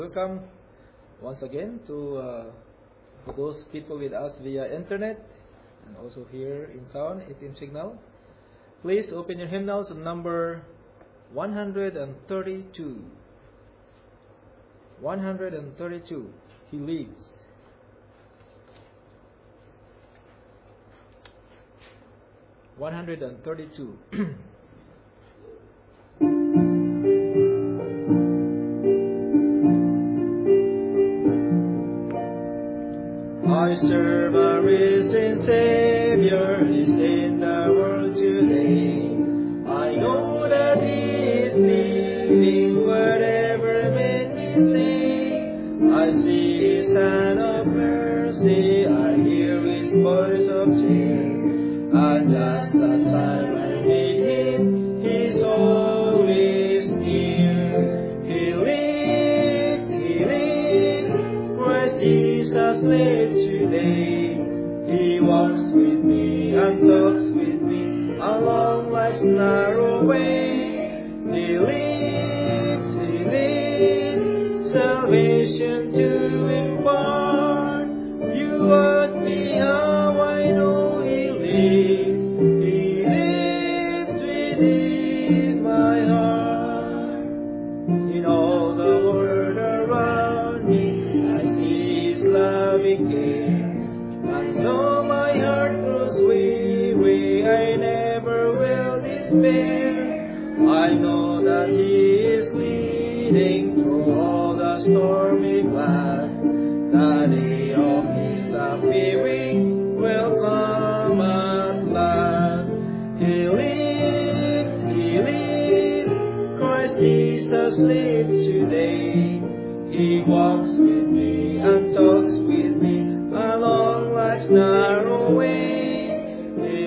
Welcome once again to those people with us via internet and also here in town at Team Signal. Please open your hymnals to number 132. 132. He lives. One hundred and 32. I serve a risen Savior, He's in the world today. I know that He is living, whatever men may say. I see His hand of mercy, I hear His voice of cheer. And just the time I need Him, He's always near. He lives, Christ Jesus lives today. He walks with me and talks with me along life's narrow way. He lives, salvation to impart. You ask me how I know He lives. He lives within my heart. In all the world around me, I see His loving care. I know my heart grows weary, I never will despair. I know that He is leading through all the stormy blast. The day of His appearing will come at last. He lives, Christ Jesus lives today. He walks with me and talks with me along life's narrow way. He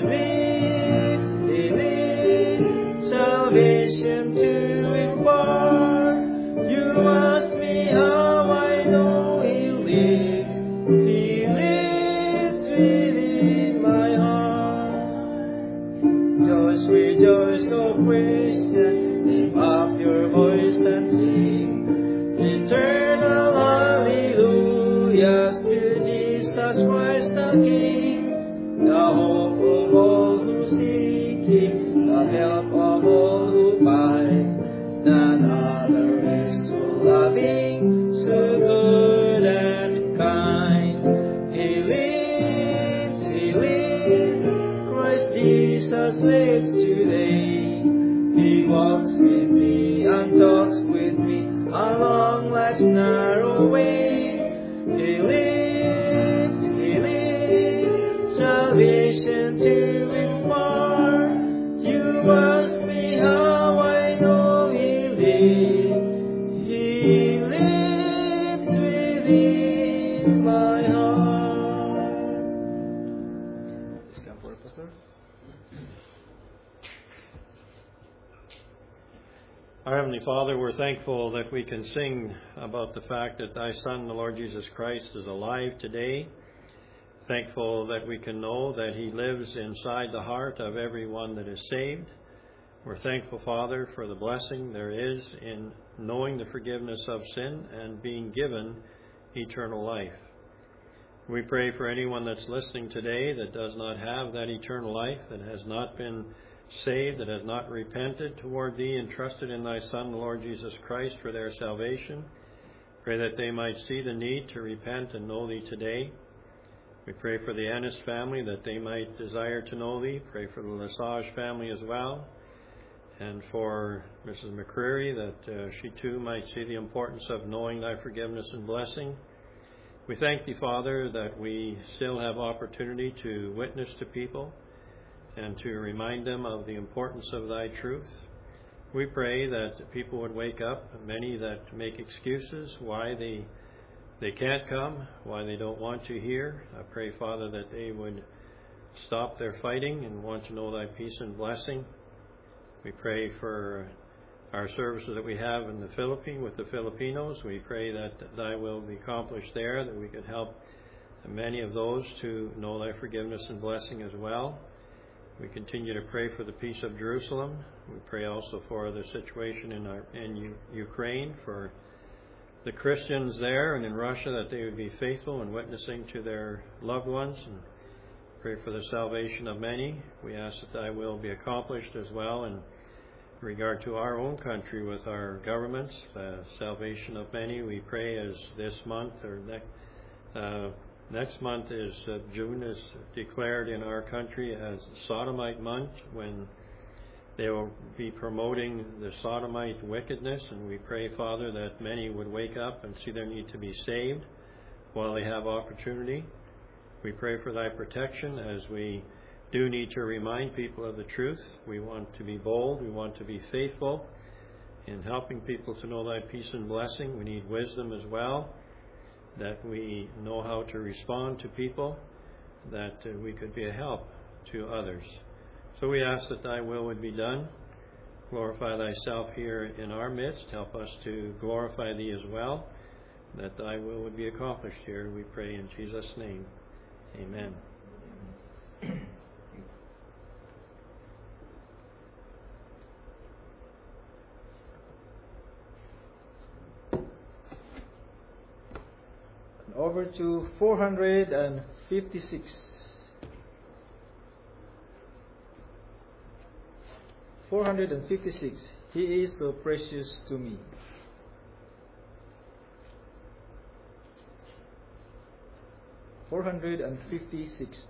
lives, salvation to impart. You ask me how I know He lives. He lives within my heart. Just rejoice, O Christian, lift up your voice and sing eternal hallelujahs to Jesus Christ the King, the hope of all who seek Him, the help of all who find. None other is so loving, so good and kind. He lives, Christ Jesus lives today. He walks with me and talks with me along life's narrow way. He lives, salvation to impart. You ask me how I know He lives. He lives within my heart. Please come forward, Pastor. Our Heavenly Father, we're thankful that we can sing about the fact that Thy Son, the Lord Jesus Christ, is alive today. Thankful that we can know that He lives inside the heart of everyone that is saved. We're thankful, Father, for the blessing there is in knowing the forgiveness of sin and being given eternal life. We pray for anyone that's listening today that does not have that eternal life, that has not been saved, that has not repented toward Thee and trusted in Thy Son, the Lord Jesus Christ, for their salvation. Pray that they might see the need to repent and know Thee today. We pray for the Ennis family, that they might desire to know Thee. Pray for the Lesage family as well. And for Mrs. McCreary, that she too might see the importance of knowing Thy forgiveness and blessing. We thank Thee, Father, that we still have opportunity to witness to people and to remind them of the importance of Thy truth. We pray that people would wake up, many that make excuses why they can't come, why they don't want to hear. I pray, Father, that they would stop their fighting and want to know Thy peace and blessing. We pray for our services that we have in the Philippines with the Filipinos. We pray that Thy will be accomplished there, that we could help many of those to know Thy forgiveness and blessing as well. We continue to pray for the peace of Jerusalem. We pray also for the situation in Ukraine, for the Christians there and in Russia, that they would be faithful in witnessing to their loved ones, and pray for the salvation of many. We ask that thy will be accomplished as well in regard to our own country with our governments, salvation of many. We pray as this month or next month is June is declared in our country as Sodomite month, when they will be promoting the Sodomite wickedness, and we pray, Father, that many would wake up and see their need to be saved while they have opportunity. We pray for thy protection as we do need to remind people of the truth. We want to be bold. We want to be faithful in helping people to know thy peace and blessing. We need wisdom as well, that we know how to respond to people, that we could be a help to others. So we ask that thy will would be done. Glorify thyself here in our midst. Help us to glorify thee as well, that thy will would be accomplished here. We pray in Jesus' name. Amen. Over to 456. 456. He is so precious to me. $456.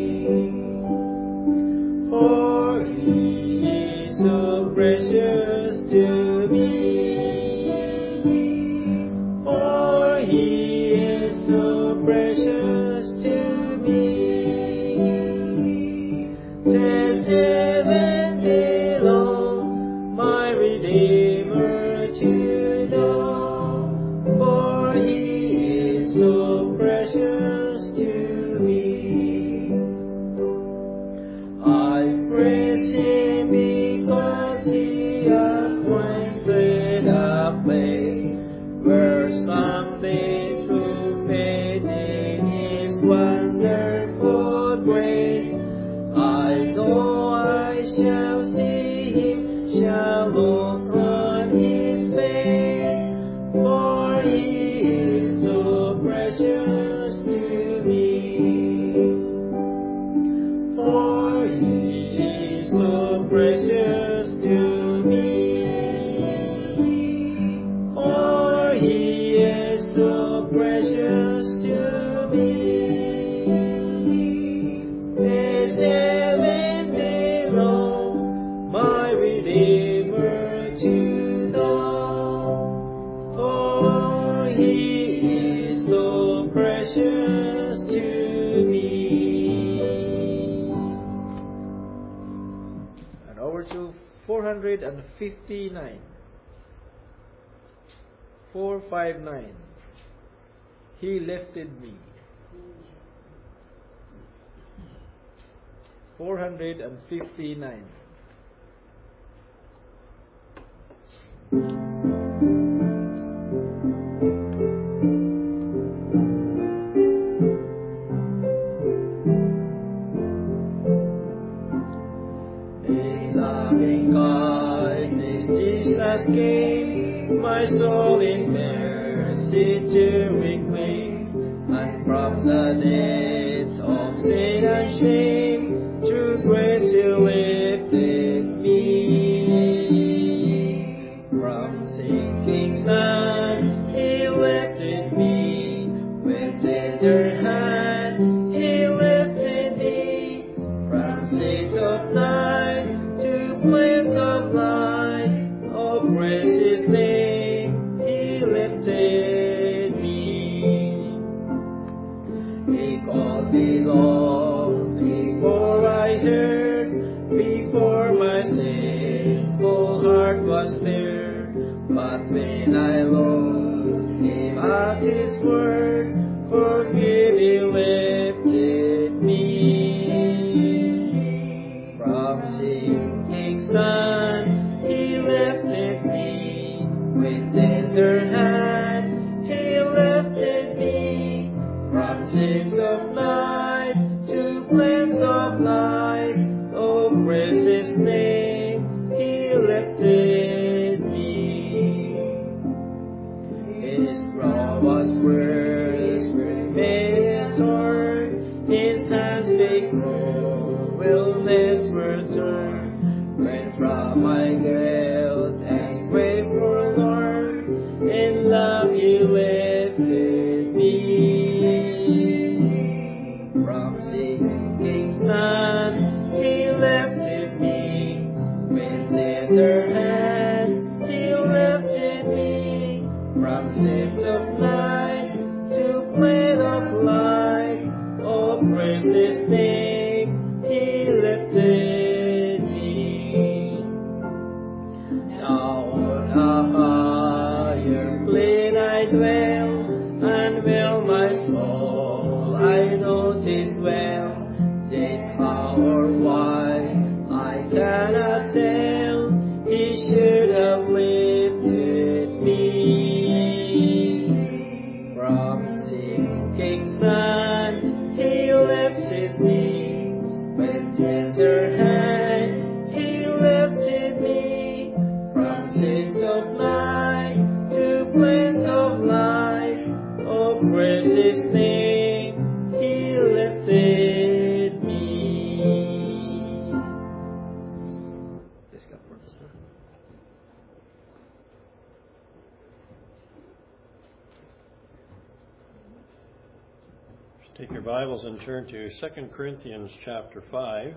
For he is so precious precious to me. For He is so precious to me. His heaven below, my Redeemer to know. For He is so precious to me. And over to 459. 459. He lifted me. 459. A loving kindness Jesus gave, my soul in mercy to reclaim, and from the depths of sin and shame, through grace He lifted me. From sinking sun He lifted me, with tender hand He lifted me, from seas of night to plains of light. Oh, praise His name, He lifted me. He called me long before I heard, before my sinful heart was there. But when I looked Him at His word, forgive He lifted me. From sinking sun He lifted me, with tender hand He lifted me, from seas of night to plains of light. Oh, praise His name, He lifted me. His brow was bruised, made and torn, His hands big cruelness were turned, when from my guilt and grave forlorn, in love He lifted me. From sinking sun He lifted me, with tender hand He lifted me, from sins of night to plain of light. Oh, praise His name, He lifted me. Now on a higher plane I dwell, and well my soul I notice well, yet how or why I cannot tell, He should have lifted me. From sinking sun He lifted me, with tender hand He lifted me, from seas of night to plains of light. Oh, praise His name, He lifted me. Yes, God, Pastor. Take your Bibles and turn to 2 Corinthians chapter 5.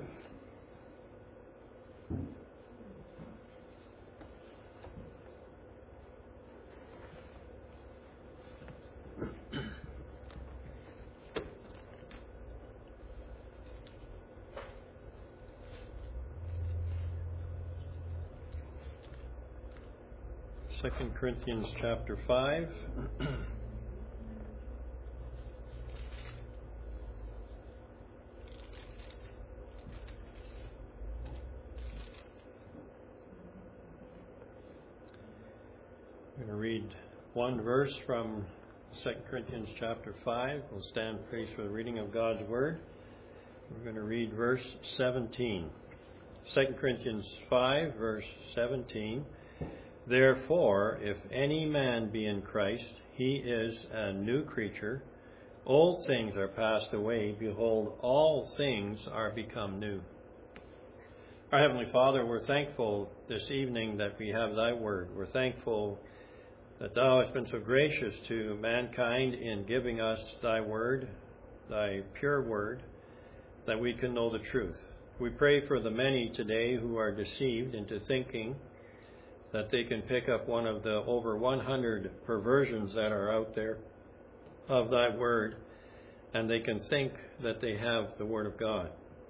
Second Corinthians chapter 5. I'm going to read one verse from 2 Corinthians chapter 5. We'll stand please for the reading of God's Word. We're going to read verse 17. 2 Corinthians 5, verse 17. Therefore, if any man be in Christ, he is a new creature. Old things are passed away. Behold, all things are become new. Our Heavenly Father, we're thankful this evening that we have Thy Word. We're thankful that Thou hast been so gracious to mankind in giving us Thy Word, Thy pure Word, that we can know the truth. We pray for the many today who are deceived into thinking that they can pick up one of the over 100 perversions that are out there of Thy Word, and they can think that they have the Word of God.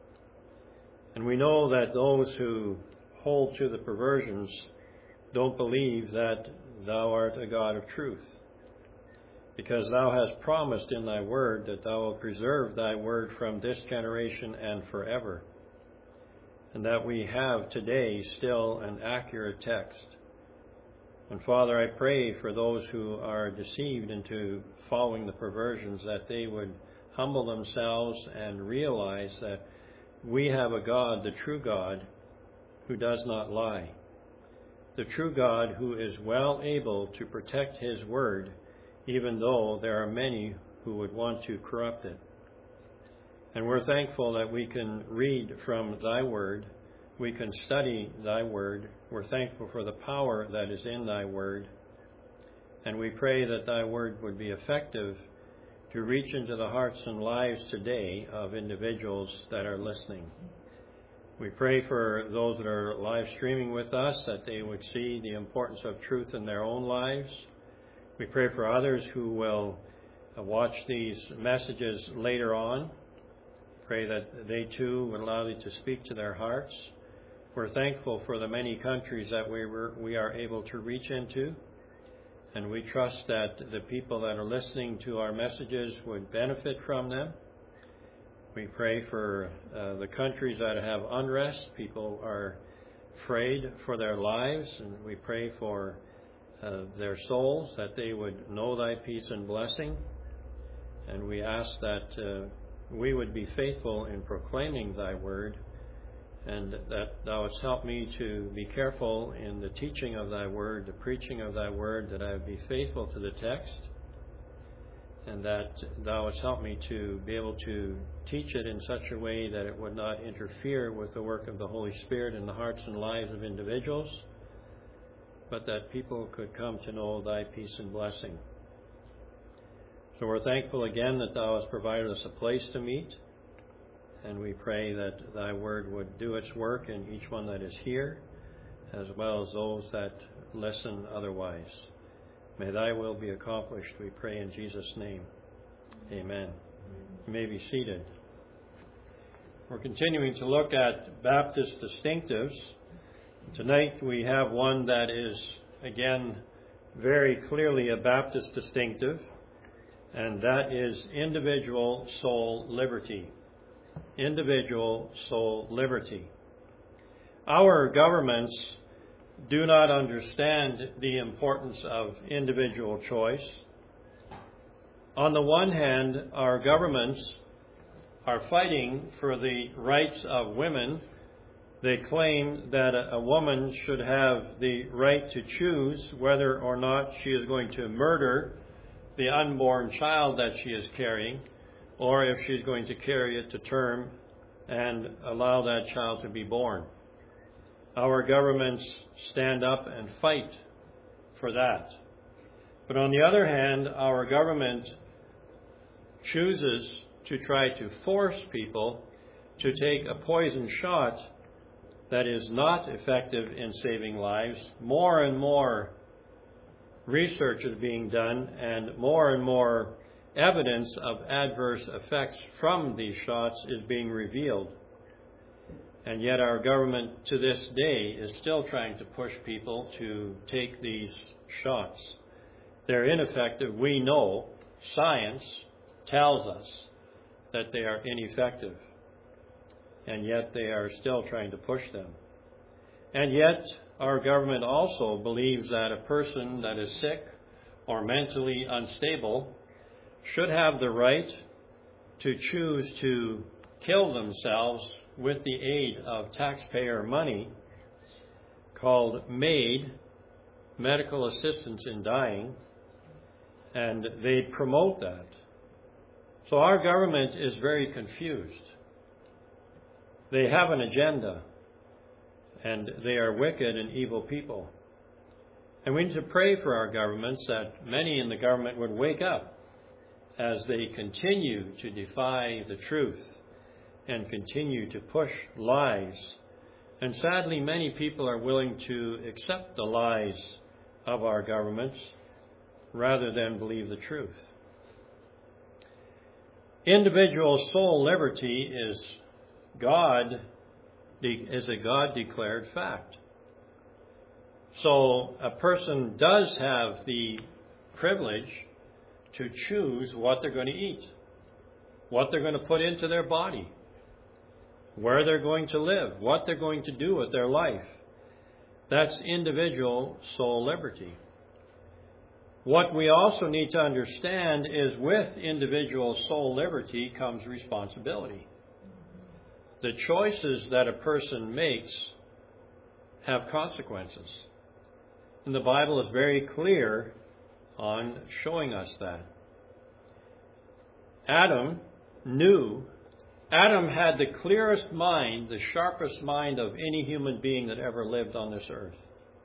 And we know that those who hold to the perversions don't believe that Thou art a God of truth, because Thou hast promised in Thy Word that Thou wilt preserve Thy Word from this generation and forever, and that we have today still an accurate text. And Father, I pray for those who are deceived into following the perversions, that they would humble themselves and realize that we have a God, the true God, who does not lie. The true God who is well able to protect His Word, even though there are many who would want to corrupt it. And we're thankful that we can read from Thy Word. We can study Thy Word. We're thankful for the power that is in Thy Word. And we pray that Thy Word would be effective to reach into the hearts and lives today of individuals that are listening. We pray for those that are live streaming with us, that they would see the importance of truth in their own lives. We pray for others who will watch these messages later on. Pray that they too would allow Thee to speak to their hearts. We're thankful for the many countries that we are able to reach into. And we trust that the people that are listening to our messages would benefit from them. We pray for the countries that have unrest. People are afraid for their lives, and we pray for their souls, that they would know Thy peace and blessing. And we ask that we would be faithful in proclaiming Thy Word, and that Thou wouldst help me to be careful in the teaching of Thy Word, the preaching of Thy Word, that I would be faithful to the text, and that Thou wouldst help me to be able to teach it in such a way that it would not interfere with the work of the Holy Spirit in the hearts and lives of individuals, but that people could come to know Thy peace and blessing. So we're thankful again that Thou hast provided us a place to meet. And we pray that Thy Word would do its work in each one that is here, as well as those that listen otherwise. May Thy will be accomplished, we pray in Jesus' name. Amen. You may be seated. We're continuing to look at Baptist distinctives. Tonight we have one that is, again, very clearly a Baptist distinctive, and that is individual soul liberty. Individual soul liberty. Our governments do not understand the importance of individual choice. On the one hand, our governments are fighting for the rights of women. They claim that a woman should have the right to choose whether or not she is going to murder the unborn child that she is carrying, or if she's going to carry it to term and allow that child to be born. Our governments stand up and fight for that. But on the other hand, our government chooses to try to force people to take a poison shot that is not effective in saving lives. More and more research is being done, and more evidence of adverse effects from these shots is being revealed. And yet our government to this day is still trying to push people to take these shots. They're ineffective. We know, science tells us that they are ineffective. And yet they are still trying to push them. And yet our government also believes that a person that is sick or mentally unstable should have the right to choose to kill themselves with the aid of taxpayer money, called MAID, Medical Assistance in Dying, and they promote that. So our government is very confused. They have an agenda. and they are wicked and evil people. And we need to pray for our governments, that many in the government would wake up as they continue to defy the truth and continue to push lies. And sadly, many people are willing to accept the lies of our governments rather than believe the truth. Individual soul liberty is a God-declared fact. So a person does have the privilege to choose what they're going to eat, what they're going to put into their body, where they're going to live, what they're going to do with their life. That's individual soul liberty. What we also need to understand is with individual soul liberty comes responsibility. The choices that a person makes have consequences. And the Bible is very clear on showing us that. Adam had the clearest mind, the sharpest mind of any human being that ever lived on this earth.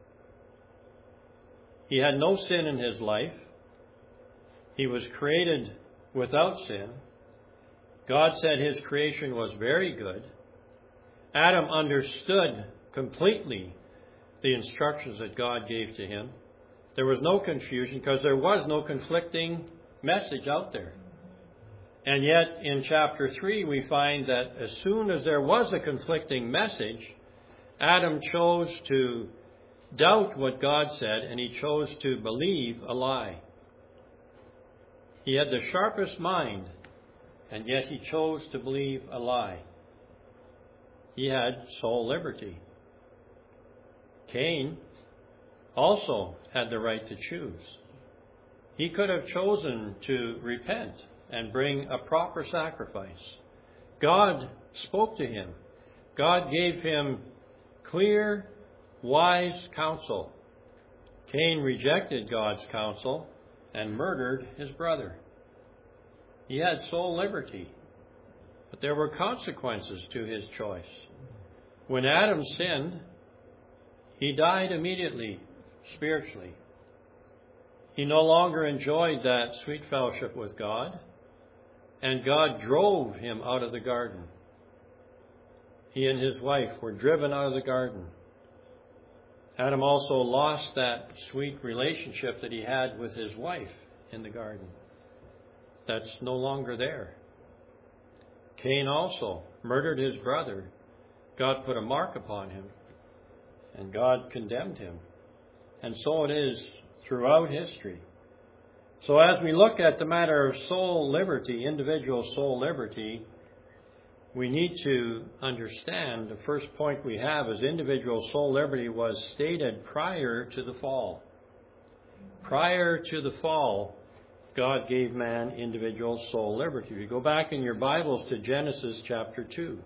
He had no sin in his life. He was created without sin. God said his creation was very good. Adam understood completely the instructions that God gave to him. There was no confusion because there was no conflicting message out there. And yet in chapter 3 we find that as soon as there was a conflicting message, Adam chose to doubt what God said and he chose to believe a lie. He had the sharpest mind and yet he chose to believe a lie. He had soul liberty. Cain also had the right to choose. He could have chosen to repent and bring a proper sacrifice. God spoke to him. God gave him clear, wise counsel. Cain rejected God's counsel and murdered his brother. He had soul liberty, but there were consequences to his choice. When Adam sinned, he died immediately, spiritually. He no longer enjoyed that sweet fellowship with God, and God drove him out of the garden. He and his wife were driven out of the garden. Adam also lost that sweet relationship that he had with his wife in the garden. That's no longer there. Cain also murdered his brother. God put a mark upon him, and God condemned him. And so it is throughout history. So as we look at the matter of soul liberty, individual soul liberty, we need to understand the first point we have is individual soul liberty was stated prior to the fall. Prior to the fall, God gave man individual soul liberty. You go back in your Bibles to Genesis chapter 2.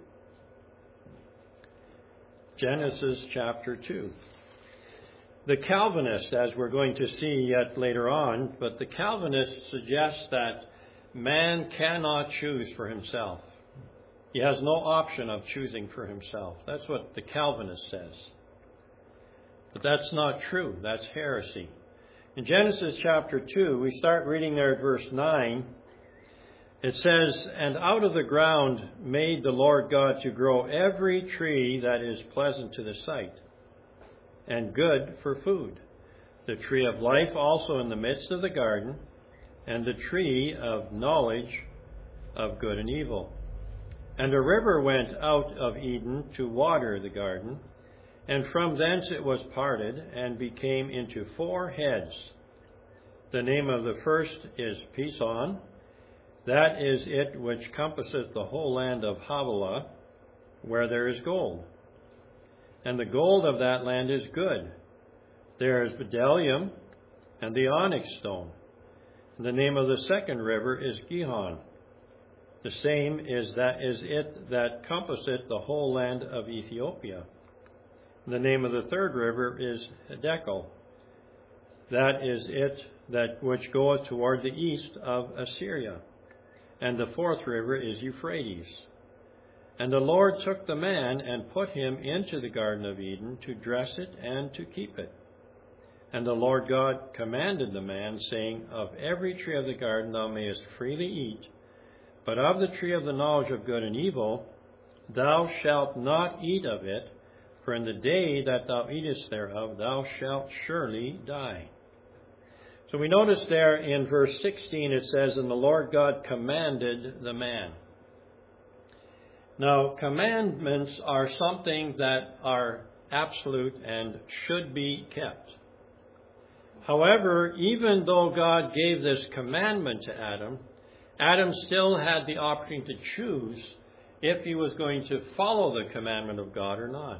Genesis chapter 2. The Calvinists, as we're going to see yet later on, but the Calvinists suggest that man cannot choose for himself. He has no option of choosing for himself. That's what the Calvinist says. But that's not true. That's heresy. In Genesis chapter 2, we start reading there at verse 9. It says, "And out of the ground made the Lord God to grow every tree that is pleasant to the sight, and good for food, the tree of life also in the midst of the garden, and the tree of knowledge of good and evil. And a river went out of Eden to water the garden, and from thence it was parted, and became into 4 heads. The name of the first is Pison. That is it which compasseth the whole land of Havilah, where there is gold. And the gold of that land is good. There is bdellium and the onyx stone. And the name of the second river is Gihon. The same is it that compasseth the whole land of Ethiopia. And the name of the third river is Hiddekel. That is it that which goeth toward the east of Assyria. And the fourth river is Euphrates. And the Lord took the man and put him into the Garden of Eden to dress it and to keep it. And the Lord God commanded the man, saying, Of every tree of the garden thou mayest freely eat, but of the tree of the knowledge of good and evil thou shalt not eat of it, for in the day that thou eatest thereof thou shalt surely die. So we notice there in verse 16 it says, And the Lord God commanded the man. Now, commandments are something that are absolute and should be kept. However, even though God gave this commandment to Adam, Adam still had the opportunity to choose if he was going to follow the commandment of God or not.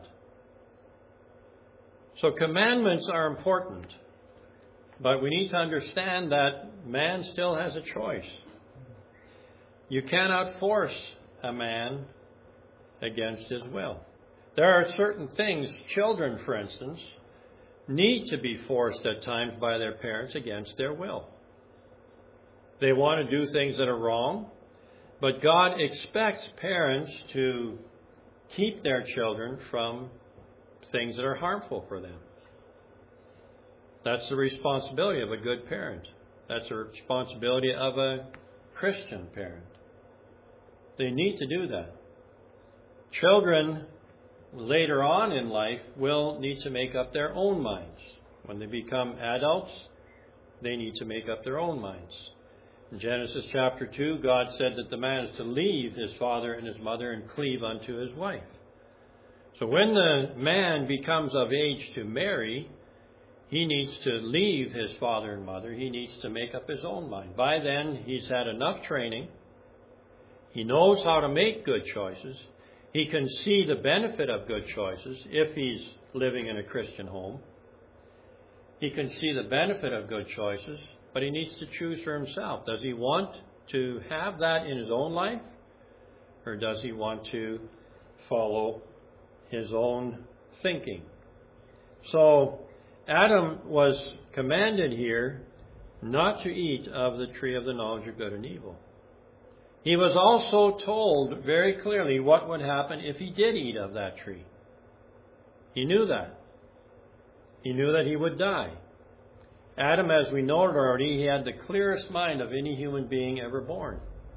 So commandments are important, but we need to understand that man still has a choice. You cannot force a man against his will. There are certain things, children, for instance, need to be forced at times by their parents against their will. They want to do things that are wrong, but God expects parents to keep their children from things that are harmful for them. That's the responsibility of a good parent. That's the responsibility of a Christian parent. They need to do that. Children later on in life will need to make up their own minds. When they become adults, they need to make up their own minds. In Genesis chapter 2, God said that the man is to leave his father and his mother and cleave unto his wife. So when the man becomes of age to marry, he needs to leave his father and mother. He needs to make up his own mind. By then, he's had enough training. He knows how to make good choices. He can see the benefit of good choices if he's living in a Christian home. He can see the benefit of good choices, but he needs to choose for himself. Does he want to have that in his own life, or does he want to follow his own thinking? So Adam was commanded here not to eat of the tree of the knowledge of good and evil. He was also told very clearly what would happen if he did eat of that tree. He knew that. He knew that he would die. Adam, as we noted already, he had the clearest mind of any human being ever born.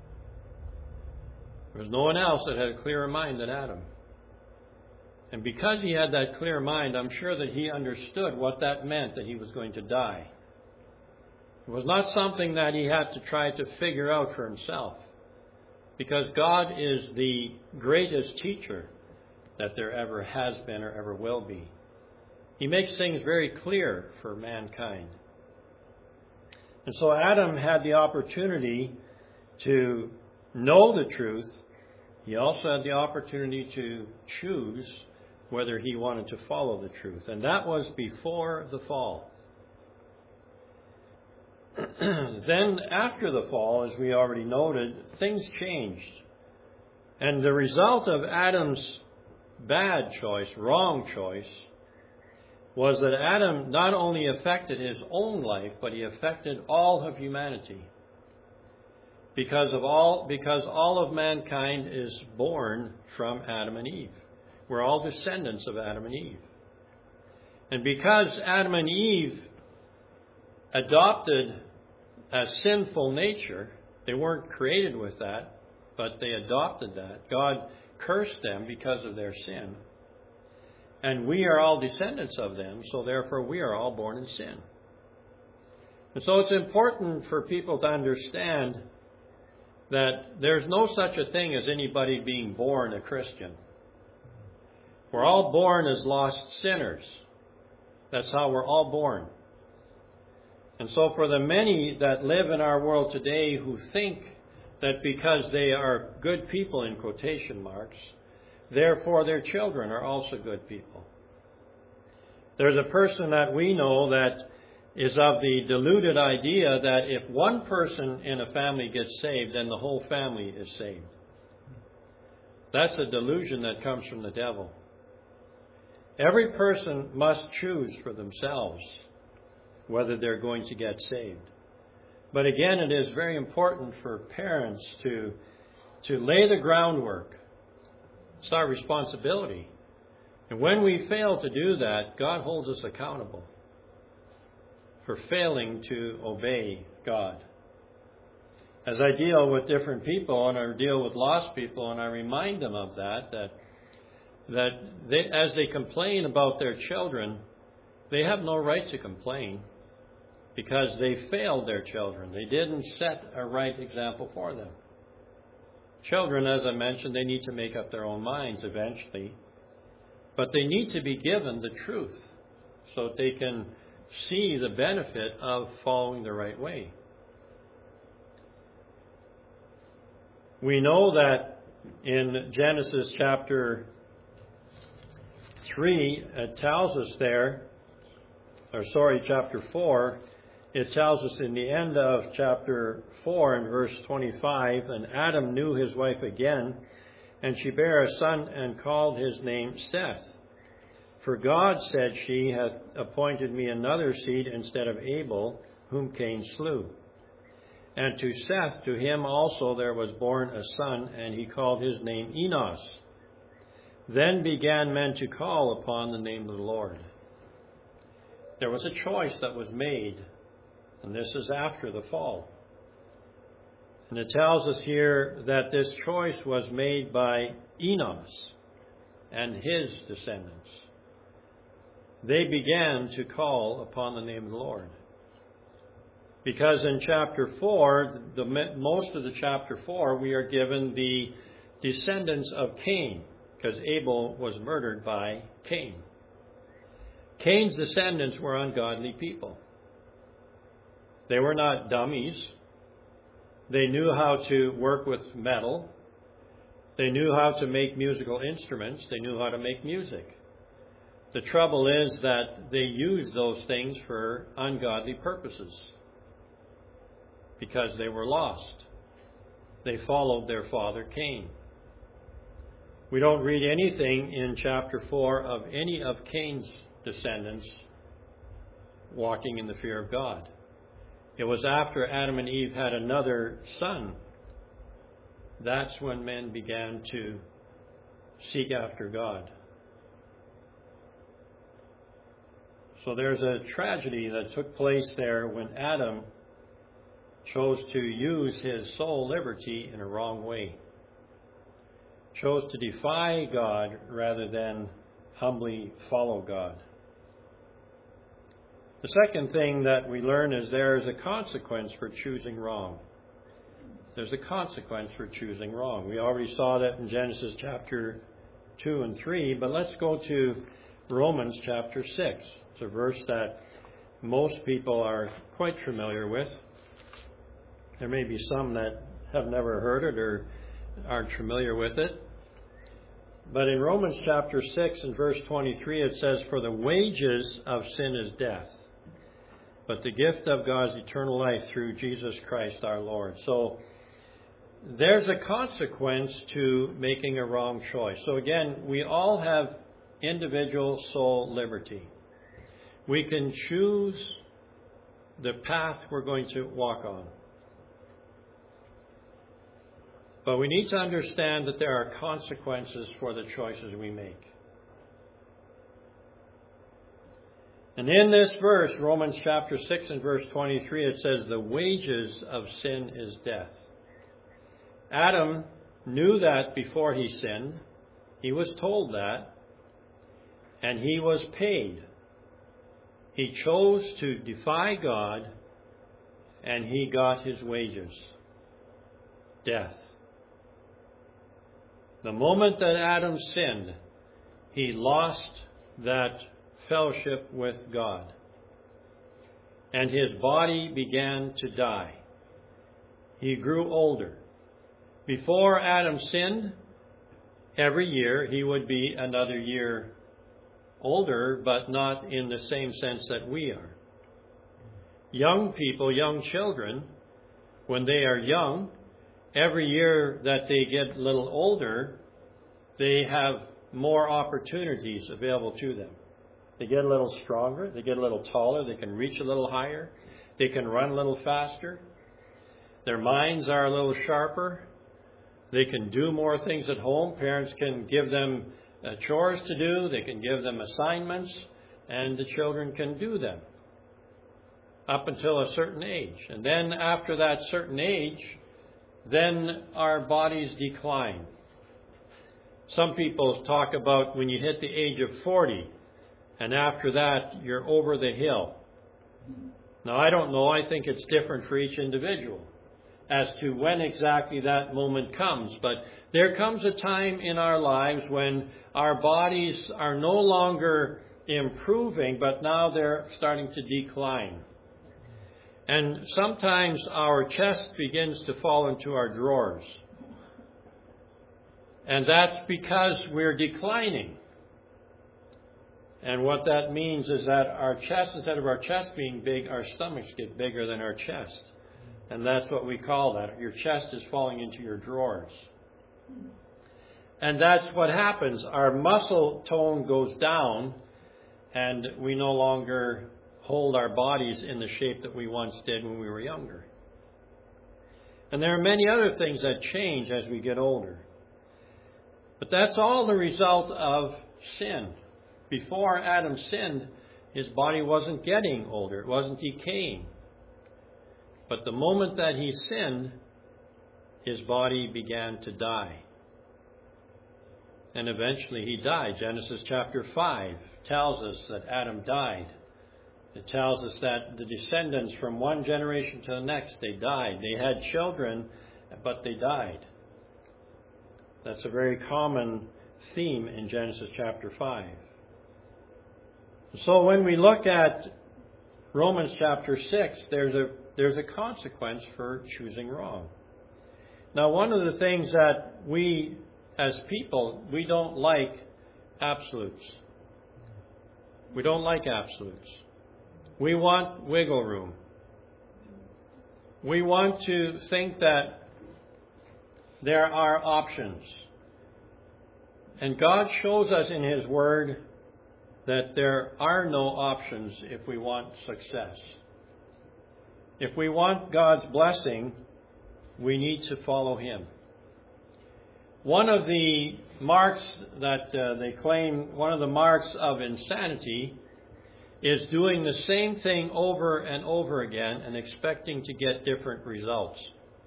There was no one else that had a clearer mind than Adam. And because he had that clear mind, I'm sure that he understood what that meant, that he was going to die. It was not something that he had to try to figure out for himself, because God is the greatest teacher that there ever has been or ever will be. He makes things very clear for mankind. And so Adam had the opportunity to know the truth. He also had the opportunity to choose whether he wanted to follow the truth. And that was before the fall. Then after the fall, as we already noted, things changed. And the result of Adam's bad choice, wrong choice, was that Adam not only affected his own life, but he affected all of humanity. Because all of mankind is born from Adam and Eve. We're all descendants of Adam and Eve. And because Adam and Eve adopted a sinful nature, they weren't created with that, but they adopted that. God cursed them because of their sin. And we are all descendants of them, so therefore we are all born in sin. And so it's important for people to understand that there's no such a thing as anybody being born a Christian. We're all born as lost sinners. That's how we're all born. And so for the many that live in our world today who think that because they are good people, in quotation marks, therefore their children are also good people. There's a person that we know that is of the deluded idea that if one person in a family gets saved, then the whole family is saved. That's a delusion that comes from the devil. Every person must choose for themselves whether they're going to get saved. But again, it is very important for parents to lay the groundwork It's our responsibility. And when we fail to do that, God holds us accountable for failing to obey God. As I deal with different people and I deal with lost people and I remind them of that they, as they complain about their children, they have no right to complain because they failed their children. They didn't set a right example for them. Children, as I mentioned, they need to make up their own minds eventually. But they need to be given the truth so that they can see the benefit of following the right way. We know that in Genesis chapter 3, it tells us there, chapter 4, it tells us in the end of chapter 4 in verse 25, and Adam knew his wife again, and she bare a son and called his name Seth. For God, said she, hath appointed me another seed instead of Abel, whom Cain slew. And to Seth, to him also there was born a son, and he called his name Enos. Then began men to call upon the name of the Lord. There was a choice that was made, and this is after the fall. And it tells us here that this choice was made by Enos and his descendants. They began to call upon the name of the Lord. Because in chapter 4, most of the chapter 4, we are given the descendants of Cain, because Abel was murdered by Cain. Cain's descendants were ungodly people. They were not dummies. They knew how to work with metal. They knew how to make musical instruments. They knew how to make music. The trouble is that they used those things for ungodly purposes because they were lost. They followed their father Cain. We don't read anything in chapter 4 of any of Cain's descendants walking in the fear of God. It was after Adam and Eve had another son. That's when men began to seek after God. So there's a tragedy that took place there when Adam chose to use his soul liberty in a wrong way. Chose to defy God rather than humbly follow God. The second thing that we learn is there is a consequence for choosing wrong. There's a consequence for choosing wrong. We already saw that in Genesis chapter 2 and 3, but let's go to Romans chapter 6. It's a verse that most people are quite familiar with. There may be some that have never heard it or aren't familiar with it. But in Romans chapter 6 and verse 23, it says, "For the wages of sin is death, but the gift of God is eternal life through Jesus Christ our Lord." So there's a consequence to making a wrong choice. So again, we all have individual soul liberty. We can choose the path we're going to walk on. But we need to understand that there are consequences for the choices we make. And in this verse, Romans chapter 6 and verse 23, it says, "The wages of sin is death." Adam knew that before he sinned. He was told that. And he was paid. He chose to defy God, and he got his wages. Death. The moment that Adam sinned, he lost that fellowship with God. And his body began to die. He grew older. Before Adam sinned, every year he would be another year older, but not in the same sense that we are. Young people, young children, when they are young, every year that they get a little older, they have more opportunities available to them. They get a little stronger, they get a little taller, they can reach a little higher, they can run a little faster. Their minds are a little sharper. They can do more things at home. Parents can give them chores to do. They can give them assignments, and the children can do them up until a certain age. And then after that certain age, then our bodies decline. Some people talk about when you hit the age of 40, and after that, you're over the hill. Now, I don't know. I think it's different for each individual as to when exactly that moment comes. But there comes a time in our lives when our bodies are no longer improving, but now they're starting to decline. And sometimes our chest begins to fall into our drawers. And that's because we're declining. And what that means is that our chest, instead of our chest being big, our stomachs get bigger than our chest. And that's what we call that. Your chest is falling into your drawers. And that's what happens. Our muscle tone goes down, and we no longer hold our bodies in the shape that we once did when we were younger. And there are many other things that change as we get older. But that's all the result of sin. Before Adam sinned, his body wasn't getting older. It wasn't decaying. But the moment that he sinned, his body began to die. And eventually he died. Genesis chapter 5 tells us that Adam died. It tells us that the descendants from one generation to the next, they died. They had children, but they died. That's a very common theme in Genesis chapter 5. So when we look at Romans chapter 6, there's a consequence for choosing wrong. Now, one of the things that we, as people, we don't like absolutes. We don't like absolutes. We want wiggle room. We want to think that there are options. And God shows us in His Word that there are no options if we want success. If we want God's blessing, we need to follow Him. One of the marks that they claim, one of the marks of insanity, is doing the same thing over and over again and expecting to get different results.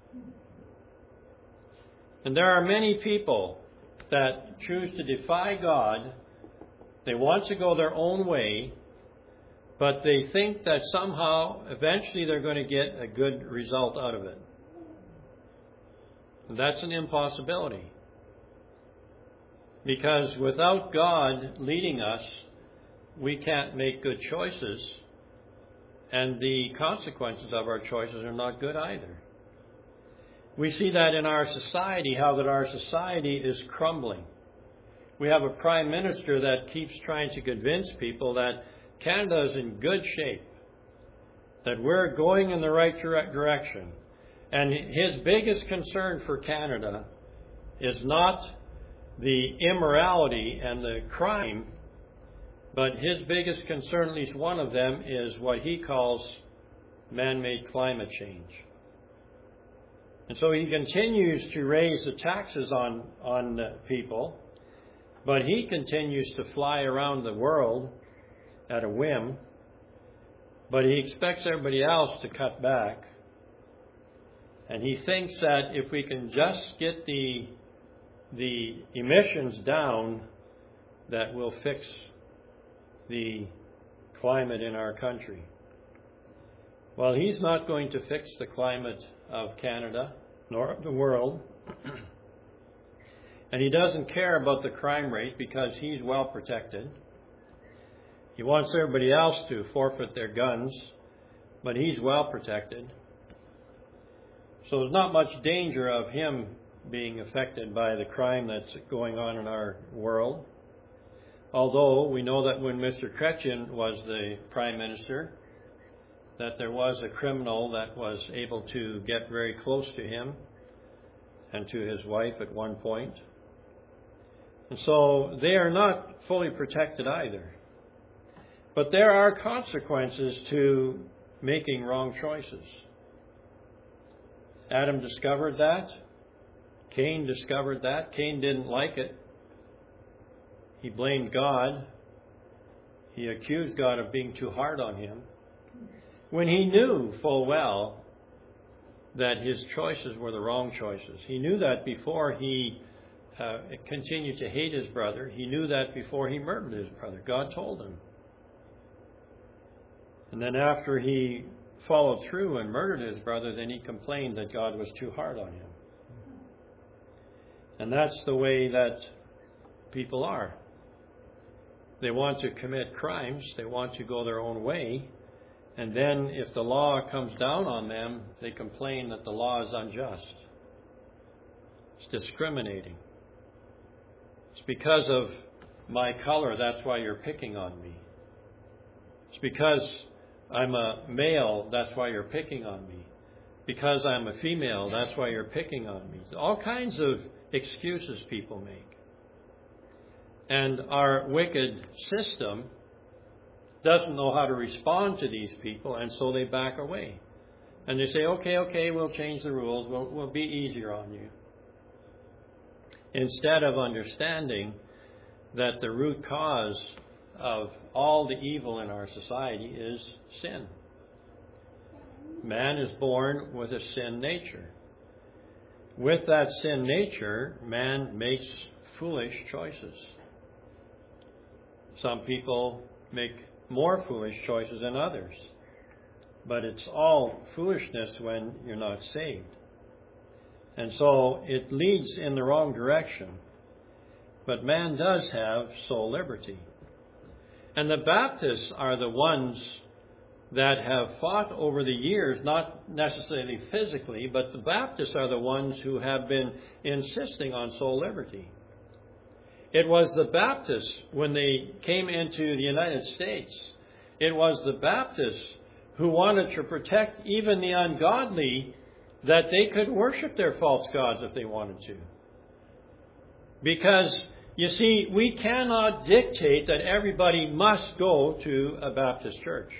And there are many people that choose to defy God. They want to go their own way, but they think that somehow, eventually, they're going to get a good result out of it. And that's an impossibility. Because without God leading us, we can't make good choices, and the consequences of our choices are not good either. We see that in our society, how that our society is crumbling. We have a prime minister that keeps trying to convince people that Canada is in good shape, that we're going in the right direction. And his biggest concern for Canada is not the immorality and the crime, but his biggest concern, at least one of them, is what he calls man-made climate change. And so he continues to raise the taxes on people, but he continues to fly around the world at a whim, but he expects everybody else to cut back. And he thinks that if we can just get the emissions down, that will fix the climate in our country. Well, he's not going to fix the climate of Canada, nor of the world. And he doesn't care about the crime rate because he's well protected. He wants everybody else to forfeit their guns, but he's well protected. So there's not much danger of him being affected by the crime that's going on in our world. Although we know that when Mr. Chrétien was the Prime Minister, that there was a criminal that was able to get very close to him and to his wife at one point. And so they are not fully protected either. But there are consequences to making wrong choices. Adam discovered that. Cain discovered that. Cain didn't like it. He blamed God. He accused God of being too hard on him, when he knew full well that his choices were the wrong choices. He knew that before he continued to hate his brother. He knew that before he murdered his brother. God told him. And then after he followed through and murdered his brother, then he complained that God was too hard on him. And that's the way that people are. They want to commit crimes. They want to go their own way. And then if the law comes down on them, they complain that the law is unjust. It's discriminating. It's because of my color, that's why you're picking on me. It's because I'm a male, that's why you're picking on me. Because I'm a female, that's why you're picking on me. All kinds of excuses people make. And our wicked system doesn't know how to respond to these people, and so they back away. And they say, okay, we'll change the rules, we'll be easier on you. Instead of understanding that the root cause of all the evil in our society is sin. Man is born with a sin nature. With that sin nature, man makes foolish choices. Some people make more foolish choices than others. But it's all foolishness when you're not saved. And so it leads in the wrong direction. But man does have soul liberty. And the Baptists are the ones that have fought over the years, not necessarily physically, but the Baptists are the ones who have been insisting on soul liberty. It was the Baptists, when they came into the United States, it was the Baptists who wanted to protect even the ungodly, that they could worship their false gods if they wanted to. Because, you see, we cannot dictate that everybody must go to a Baptist church.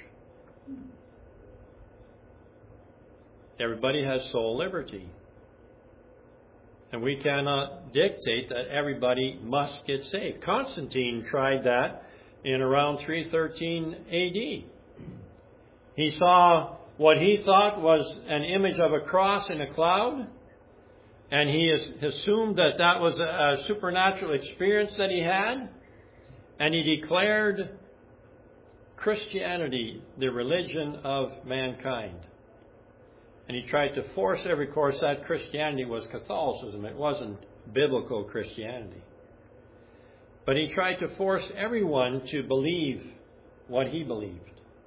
Everybody has soul liberty. And we cannot dictate that everybody must get saved. Constantine tried that in around 313 AD. He saw what he thought was an image of a cross in a cloud, and he assumed that that was a supernatural experience that he had, and he declared Christianity the religion of mankind. And he tried to force every course that Christianity was Catholicism. It wasn't biblical Christianity. But he tried to force everyone to believe what he believed.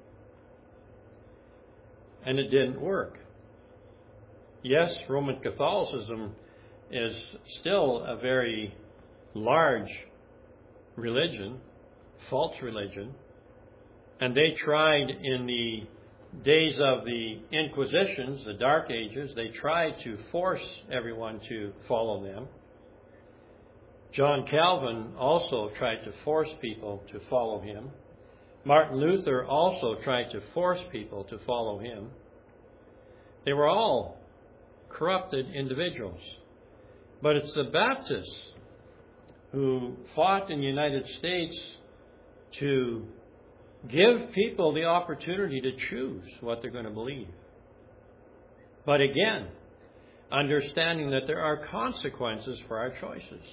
And it didn't work. Yes, Roman Catholicism is still a very large religion, false religion. And they tried in the days of the Inquisitions, the Dark Ages, they tried to force everyone to follow them. John Calvin also tried to force people to follow him. Martin Luther also tried to force people to follow him. They were all corrupted individuals. But it's the Baptists who fought in the United States to give people the opportunity to choose what they're going to believe. But again, understanding that there are consequences for our choices.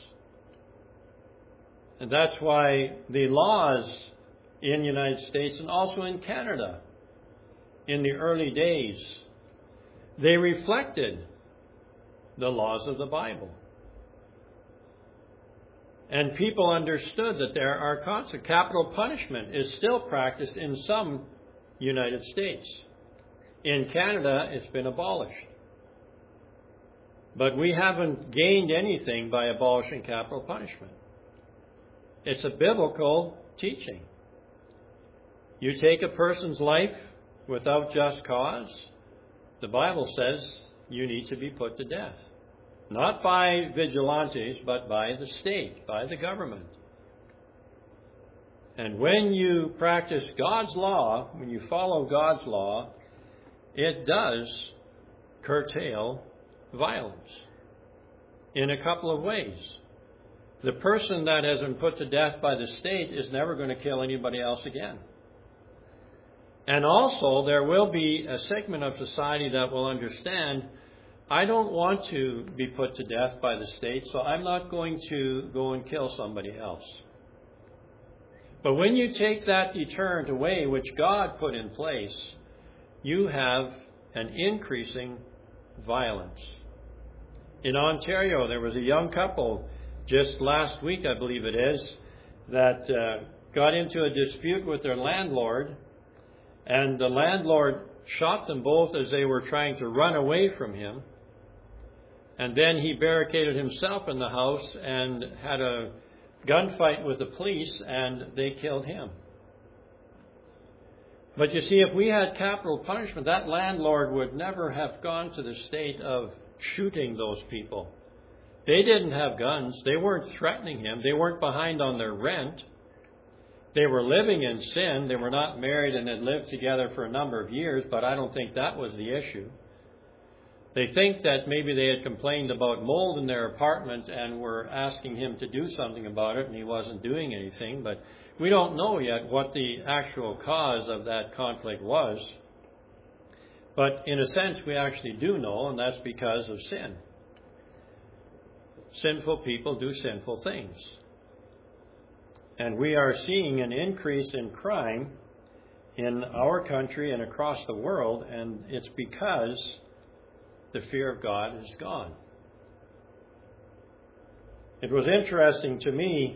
And that's why the laws in the United States and also in Canada in the early days, they reflected the laws of the Bible. And people understood that there are consequences. Capital punishment is still practiced in some United States. In Canada, it's been abolished. But we haven't gained anything by abolishing capital punishment. It's a biblical teaching. You take a person's life without just cause, the Bible says you need to be put to death. Not by vigilantes, but by the state, by the government. And when you practice God's law, when you follow God's law, it does curtail violence. in a couple of ways. The person that has been put to death by the state is never going to kill anybody else again. And also, there will be a segment of society that will understand, I don't want to be put to death by the state, so I'm not going to go and kill somebody else. But when you take that deterrent away, which God put in place, you have an increasing violence. In Ontario, there was a young couple just last week, I believe it is, that got into a dispute with their landlord, and the landlord shot them both as they were trying to run away from him. And then he barricaded himself in the house and had a gunfight with the police, and they killed him. But you see, if we had capital punishment, that landlord would never have gone to the state of shooting those people. They didn't have guns. They weren't threatening him. They weren't behind on their rent. They were living in sin. They were not married and had lived together for a number of years, but I don't think that was the issue. They think that maybe they had complained about mold in their apartment and were asking him to do something about it, and he wasn't doing anything. But we don't know yet what the actual cause of that conflict was. But in a sense, we actually do know, and that's because of sin. Sinful people do sinful things. And we are seeing an increase in crime in our country and across the world, and it's because the fear of God is gone. It was interesting to me.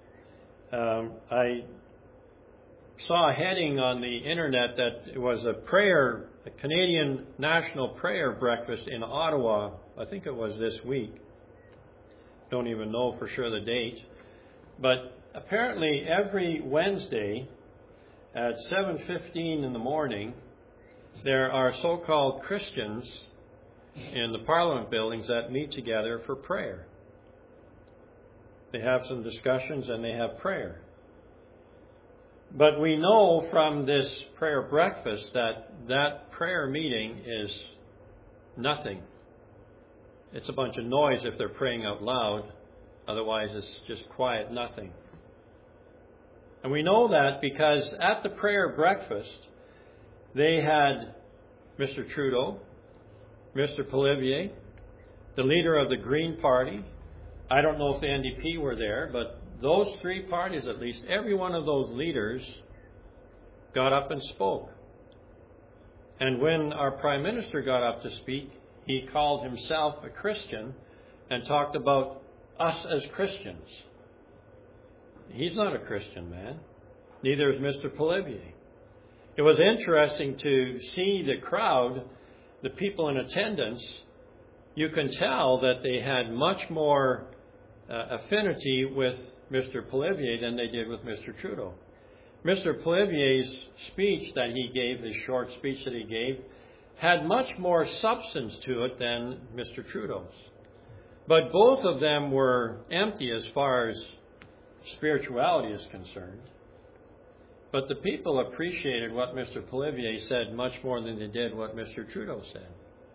I saw a heading on the internet that it was a Canadian National Prayer Breakfast in Ottawa. I think it was this week. Don't even know for sure the date. But apparently every Wednesday at 7:15 in the morning, there are so-called Christians in the Parliament buildings that meet together for prayer. They have some discussions and they have prayer. But we know from this prayer breakfast that prayer meeting is nothing. It's a bunch of noise if they're praying out loud. Otherwise, it's just quiet, nothing. And we know that because at the prayer breakfast, they had Mr. Trudeau, Mr. Poilievre, the leader of the Green Party. I don't know if the NDP were there, but those three parties, at least, every one of those leaders got up and spoke. And when our Prime Minister got up to speak, he called himself a Christian and talked about us as Christians. He's not a Christian man. Neither is Mr. Poilievre. It was interesting to see the crowd, the people in attendance. You can tell that they had much more affinity with Mr. Poilievre than they did with Mr. Trudeau. Mr. Poilievre's speech that he gave, his short speech that he gave, had much more substance to it than Mr. Trudeau's. But both of them were empty as far as spirituality is concerned. But the people appreciated what Mr. Poilievre said much more than they did what Mr. Trudeau said.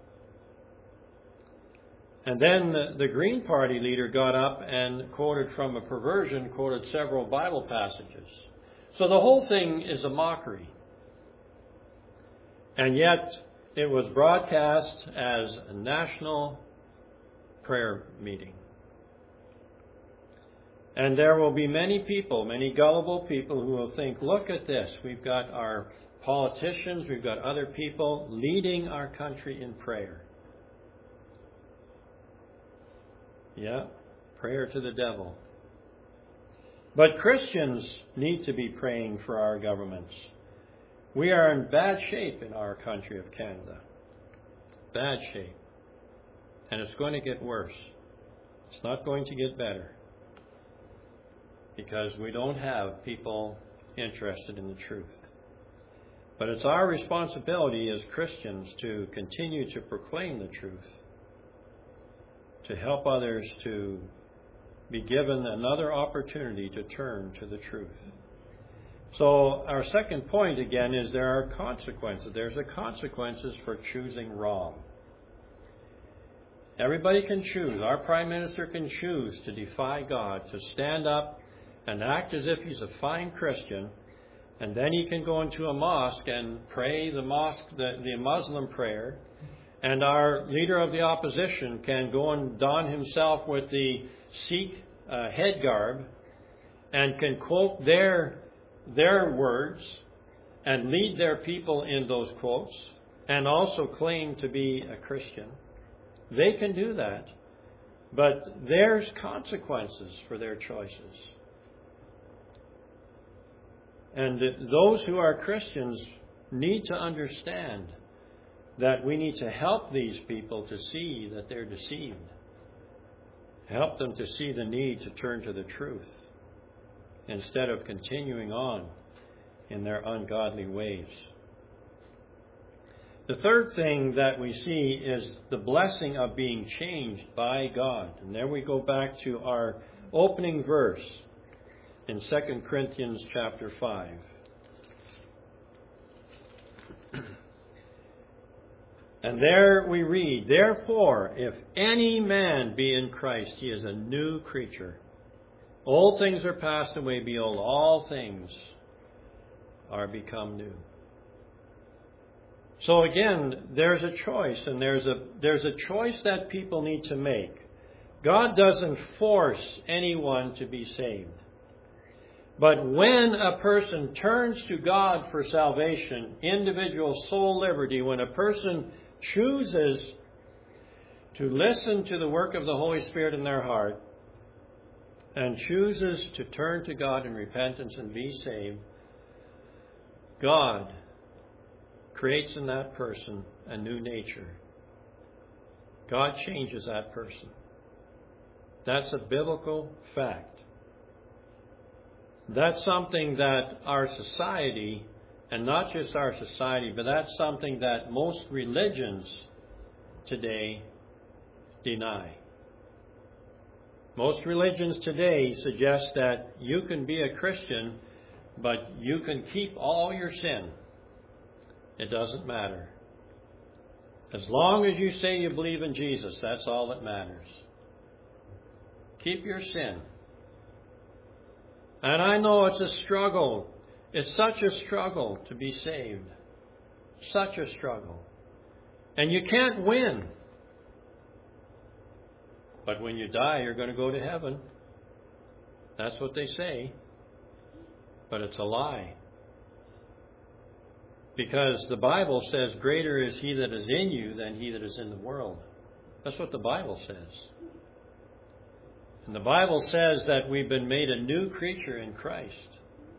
And then the Green Party leader got up and quoted from a perversion, quoted several Bible passages. So the whole thing is a mockery. And yet it was broadcast as a national prayer meeting. And there will be many people, many gullible people who will think, look at this. We've got our politicians, we've got other people leading our country in prayer. Yeah, prayer to the devil. But Christians need to be praying for our governments. We are in bad shape in our country of Canada. Bad shape. And it's going to get worse. It's not going to get better. Because we don't have people interested in the truth. But it's our responsibility as Christians to continue to proclaim the truth, to help others to be given another opportunity to turn to the truth. So our second point again is there are consequences. There's the consequences for choosing wrong. Everybody can choose. Our Prime Minister can choose to defy God, to stand up and act as if he's a fine Christian, and then he can go into a mosque and pray the Muslim prayer, and our leader of the opposition can go and don himself with the Sikh head garb and can quote their words and lead their people in those quotes and also claim to be a Christian. They can do that, but there's consequences for their choices. And those who are Christians need to understand that we need to help these people to see that they're deceived. Help them to see the need to turn to the truth instead of continuing on in their ungodly ways. The third thing that we see is the blessing of being changed by God. And there we go back to our opening verse in 2 Corinthians chapter 5. And there we read, "Therefore, if any man be in Christ, he is a new creature. Old things are passed away, behold, all things are become new." So again, there's a choice, and there's a choice that people need to make. God doesn't force anyone to be saved. But when a person turns to God for salvation, individual soul liberty, when a person chooses to listen to the work of the Holy Spirit in their heart and chooses to turn to God in repentance and be saved, God creates in that person a new nature. God changes that person. That's a biblical fact. That's something that our society, and not just our society, but that's something that most religions today deny. Most religions today suggest that you can be a Christian, but you can keep all your sin. It doesn't matter. As long as you say you believe in Jesus, that's all that matters. Keep your sin. And I know it's a struggle. It's such a struggle to be saved. Such a struggle. And you can't win. But when you die, you're going to go to heaven. That's what they say. But it's a lie. Because the Bible says, greater is he that is in you than he that is in the world. That's what the Bible says. And the Bible says that we've been made a new creature in Christ.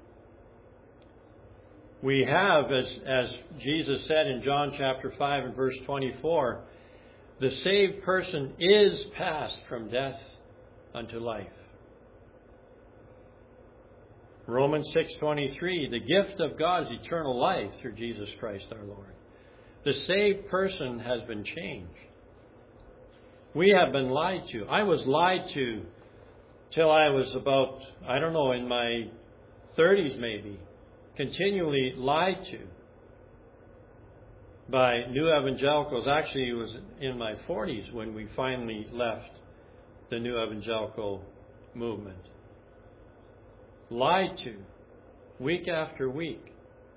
We have, as Jesus said in John chapter 5 and verse 24, the saved person is passed from death unto life. Romans 6:23, the gift of God is eternal life through Jesus Christ our Lord. The saved person has been changed. We have been lied to. I was lied to till I was about, in my 30s maybe. Continually lied to by New Evangelicals. Actually, it was in my 40s when we finally left the New Evangelical movement. Lied to week after week.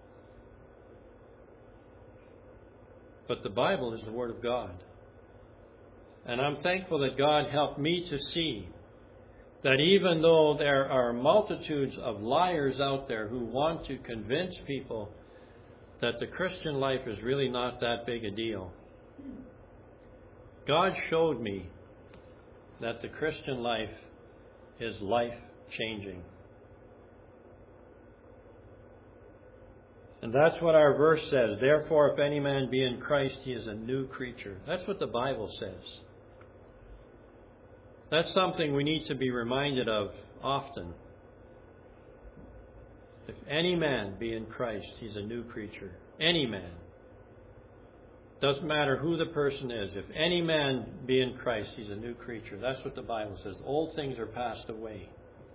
But the Bible is the Word of God. And I'm thankful that God helped me to see that even though there are multitudes of liars out there who want to convince people that the Christian life is really not that big a deal, God showed me that the Christian life is life-changing. And that's what our verse says. Therefore, if any man be in Christ, he is a new creature. That's what the Bible says. That's something we need to be reminded of often. If any man be in Christ, he's a new creature. Any man. Doesn't matter who the person is. If any man be in Christ, he's a new creature. That's what the Bible says. Old things are passed away.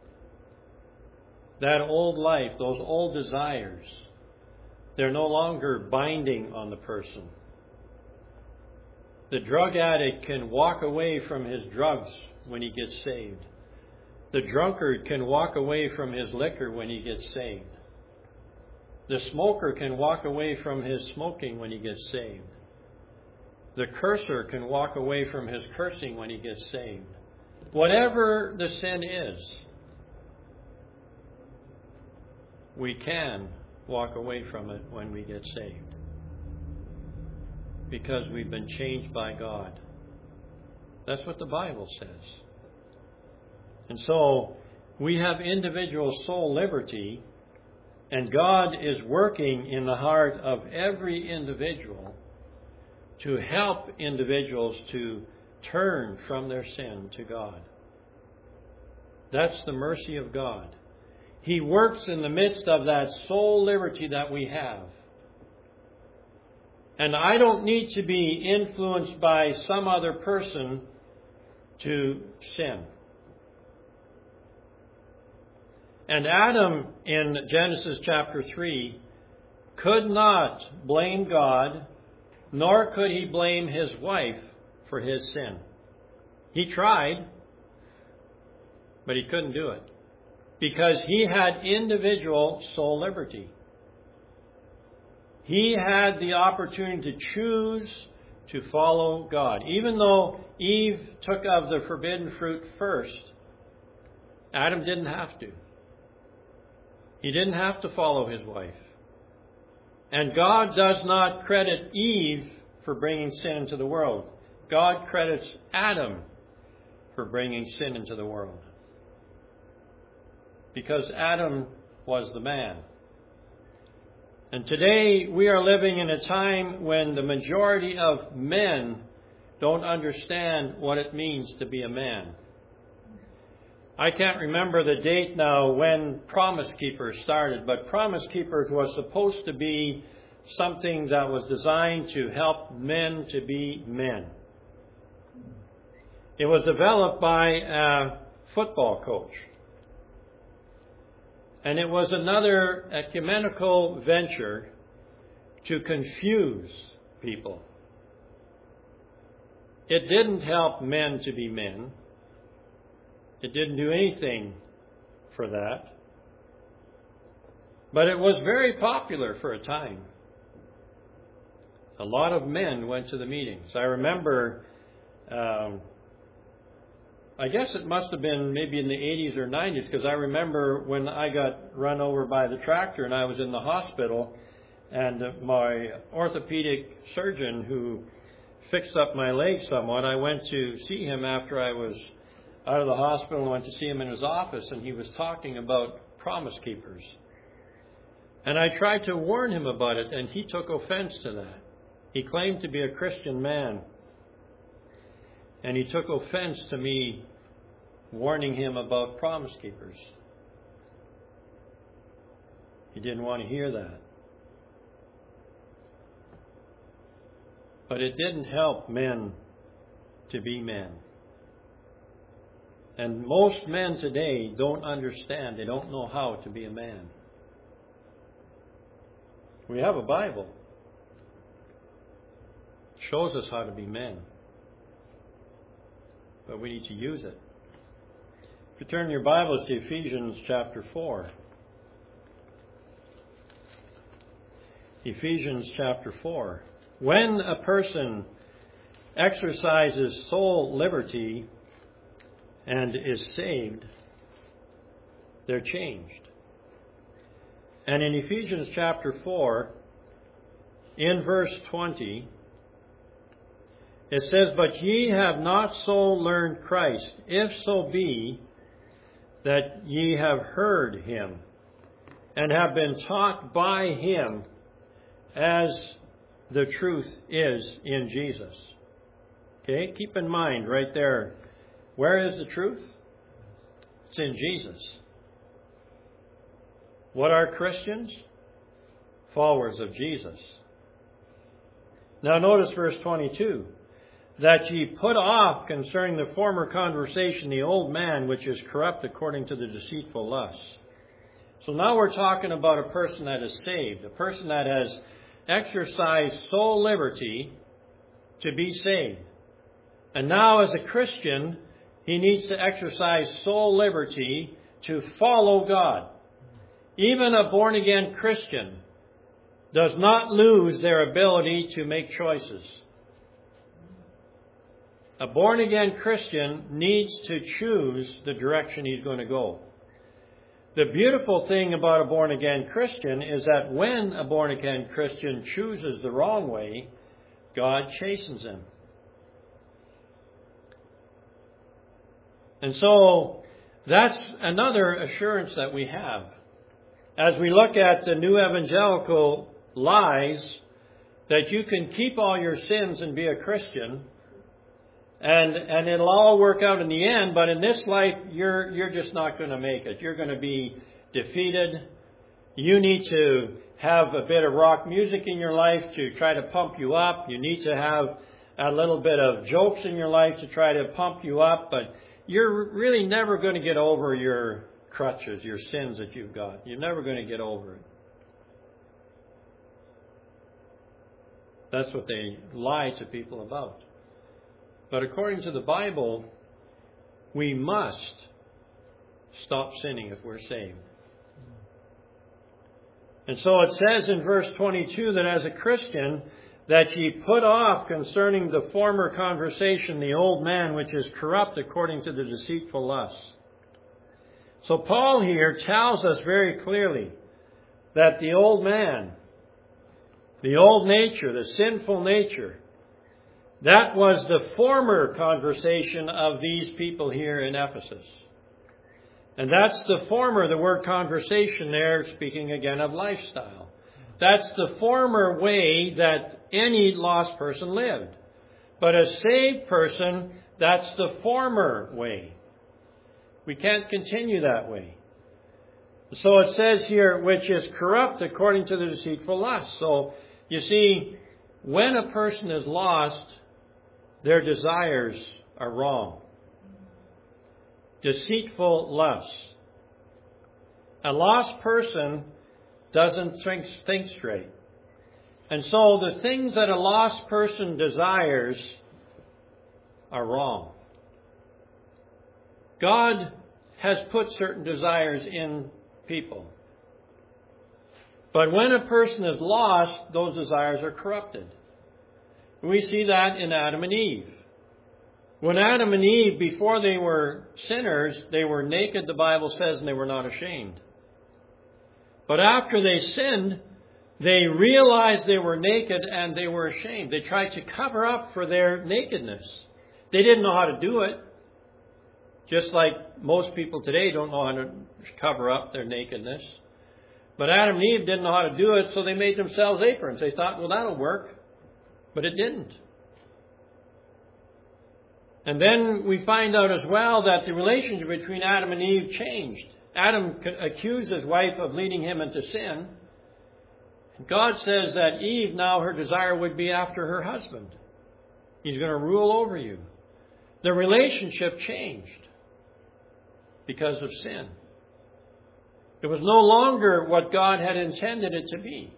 That old life, those old desires, they're no longer binding on the person. The drug addict can walk away from his drugs when he gets saved. The drunkard can walk away from his liquor when he gets saved. The smoker can walk away from his smoking when he gets saved. The cursor can walk away from his cursing when he gets saved. Whatever the sin is, we can walk away from it when we get saved. Because we've been changed by God. That's what the Bible says. And so, we have individual soul liberty, and God is working in the heart of every individual to help individuals to turn from their sin to God. That's the mercy of God. He works in the midst of that soul liberty that we have. And I don't need to be influenced by some other person to sin. And Adam, in Genesis chapter 3, could not blame God, nor could he blame his wife for his sin. He tried, but he couldn't do it. Because he had individual soul liberty. He had the opportunity to choose to follow God. Even though Eve took of the forbidden fruit first, Adam didn't have to. He didn't have to follow his wife. And God does not credit Eve for bringing sin into the world. God credits Adam for bringing sin into the world. Because Adam was the man. And today we are living in a time when the majority of men don't understand what it means to be a man. I can't remember the date now when Promise Keepers started, but Promise Keepers was supposed to be something that was designed to help men to be men. It was developed by a football coach. And it was another ecumenical venture to confuse people. It didn't help men to be men. It didn't do anything for that. But it was very popular for a time. A lot of men went to the meetings. I remember, I guess it must have been maybe in the 80s or 90s, because I remember when I got run over by the tractor and I was in the hospital, and my orthopedic surgeon who fixed up my leg somewhat, I went to see him after I was out of the hospital and went to see him in his office, and he was talking about Promise Keepers. And I tried to warn him about it, and he took offense to that. He claimed to be a Christian man. And he took offense to me warning him about Promise Keepers. He didn't want to hear that. But it didn't help men to be men. And most men today don't understand. They don't know how to be a man. We have a Bible. It shows us how to be men. But we need to use it. If you turn your Bibles to Ephesians chapter 4. Ephesians chapter 4. When a person exercises soul liberty and is saved, they're changed. And in Ephesians chapter 4, in verse 20, it says, "But ye have not so learned Christ, if so be that ye have heard him, and have been taught by him, as the truth is in Jesus." Okay, keep in mind right there, where is the truth? It's in Jesus. What are Christians? Followers of Jesus. Now notice verse 22. "That ye put off concerning the former conversation the old man, which is corrupt according to the deceitful lusts." So now we're talking about a person that is saved, a person that has exercised soul liberty to be saved. And now as a Christian, he needs to exercise soul liberty to follow God. Even a born-again Christian does not lose their ability to make choices. A born-again Christian needs to choose the direction he's going to go. The beautiful thing about a born-again Christian is that when a born-again Christian chooses the wrong way, God chastens him. And so that's another assurance that we have. As we look at the new evangelical lies, that you can keep all your sins and be a Christian, and it'll all work out in the end, but in this life, you're just not going to make it. You're going to be defeated. You need to have a bit of rock music in your life to try to pump you up. You need to have a little bit of jokes in your life to try to pump you up, but you're really never going to get over your crutches, your sins that you've got. You're never going to get over it. That's what they lie to people about. But according to the Bible, we must stop sinning if we're saved. And so it says in verse 22 that as a Christian, that ye put off concerning the former conversation the old man which is corrupt according to the deceitful lusts. So Paul here tells us very clearly that the old man, the old nature, the sinful nature, that was the former conversation of these people here in Ephesus. And that's the former, the word conversation there, speaking again of lifestyle. That's the former way that any lost person lived. But a saved person, that's the former way. We can't continue that way. So it says here, which is corrupt according to the deceitful lust. So, you see, when a person is lost, their desires are wrong. Deceitful lusts. A lost person doesn't think straight. And so the things that a lost person desires are wrong. God has put certain desires in people. But when a person is lost, those desires are corrupted. We see that in Adam and Eve. When Adam and Eve, before they were sinners, they were naked, the Bible says, and they were not ashamed. But after they sinned, they realized they were naked and they were ashamed. They tried to cover up for their nakedness. They didn't know how to do it. Just like most people today don't know how to cover up their nakedness. But Adam and Eve didn't know how to do it, so they made themselves aprons. They thought, well, that'll work. But it didn't. And then we find out as well that the relationship between Adam and Eve changed. Adam accused his wife of leading him into sin. God says that Eve, now her desire would be after her husband. He's going to rule over you. The relationship changed because of sin. It was no longer what God had intended it to be.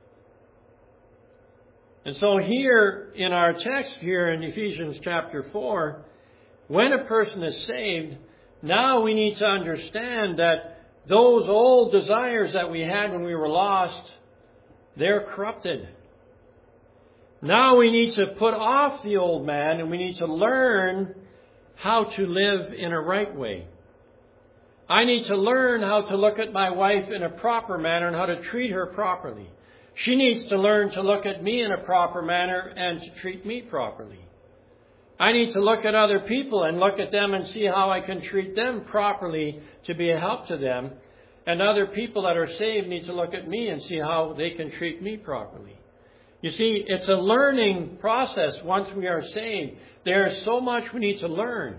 And so here in our text here in Ephesians chapter 4, when a person is saved, now we need to understand that those old desires that we had when we were lost, they're corrupted. Now we need to put off the old man and we need to learn how to live in a right way. I need to learn how to look at my wife in a proper manner and how to treat her properly. She needs to learn to look at me in a proper manner and to treat me properly. I need to look at other people and look at them and see how I can treat them properly to be a help to them. And other people that are saved need to look at me and see how they can treat me properly. You see, it's a learning process once we are saved. There's so much we need to learn.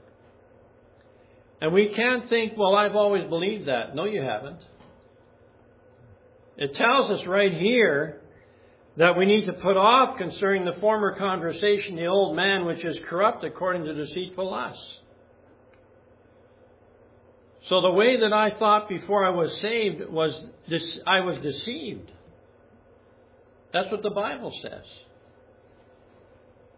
And we can't think, well, I've always believed that. No, you haven't. It tells us right here that we need to put off concerning the former conversation the old man which is corrupt according to deceitful lusts. So the way that I thought before I was saved was I was deceived. That's what the Bible says.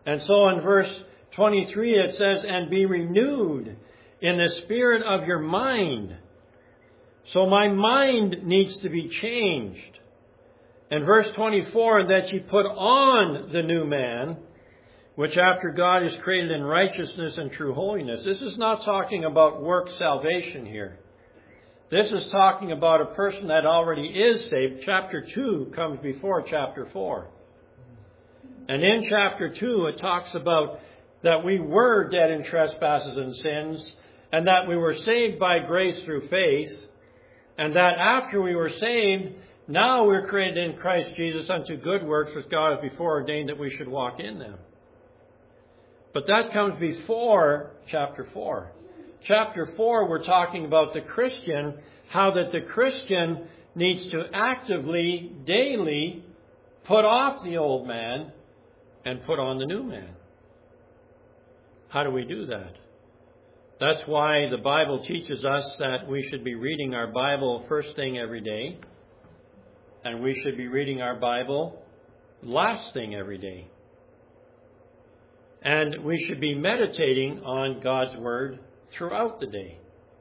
And so in verse 23 it says, and be renewed in the spirit of your mind. So my mind needs to be changed. And verse 24, that ye put on the new man, which after God is created in righteousness and true holiness. This is not talking about work salvation here. This is talking about a person that already is saved. Chapter 2 comes before chapter 4. And in chapter 2 it talks about that we were dead in trespasses and sins, and that we were saved by grace through faith, and that after we were saved, now we're created in Christ Jesus unto good works which God has before ordained that we should walk in them. But that comes before chapter 4. Chapter 4, we're talking about the Christian, how that the Christian needs to actively, daily, put off the old man and put on the new man. How do we do that? That's why the Bible teaches us that we should be reading our Bible first thing every day, and we should be reading our Bible last thing every day. And we should be meditating on God's Word throughout the day.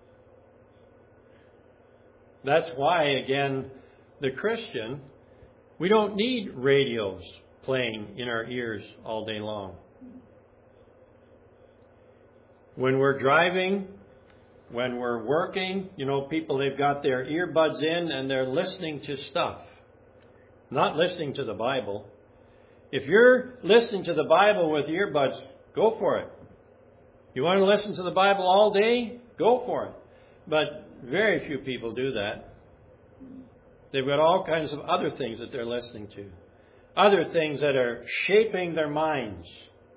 That's why, again, the Christian, we don't need radios playing in our ears all day long. When we're driving, when we're working, people, they've got their earbuds in and they're listening to stuff, not listening to the Bible. If you're listening to the Bible with earbuds, go for it. You want to listen to the Bible all day? Go for it. But very few people do that. They've got all kinds of other things that they're listening to. Other things that are shaping their minds.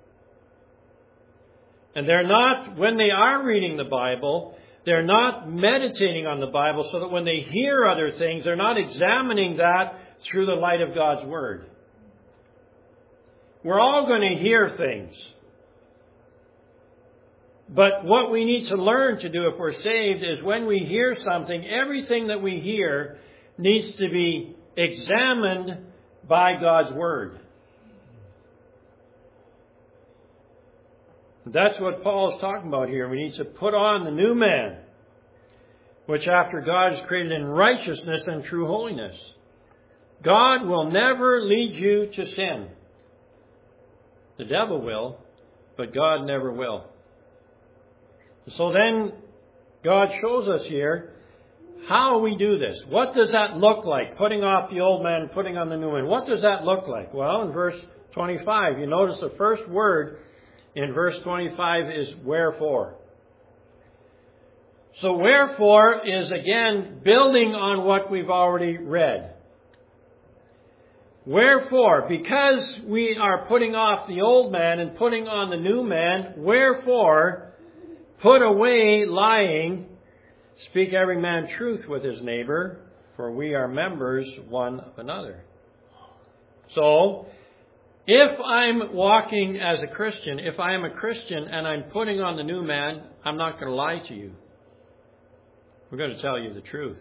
And they're not, when they are reading the Bible, they're not meditating on the Bible so that when they hear other things, they're not examining that through the light of God's Word. We're all going to hear things. But what we need to learn to do if we're saved is when we hear something, everything that we hear needs to be examined by God's Word. That's what Paul is talking about here. We need to put on the new man, which after God is created in righteousness and true holiness. God will never lead you to sin. The devil will, but God never will. So then God shows us here how we do this. What does that look like? Putting off the old man, putting on the new man. What does that look like? Well, in verse 25, you notice the first word in verse 25 is wherefore. So wherefore is again building on what we've already read. Wherefore, because we are putting off the old man and putting on the new man, wherefore, put away lying, speak every man truth with his neighbor, for we are members one of another. So, if I'm walking as a Christian, if I am a Christian and I'm putting on the new man, I'm not going to lie to you. We're going to tell you the truth.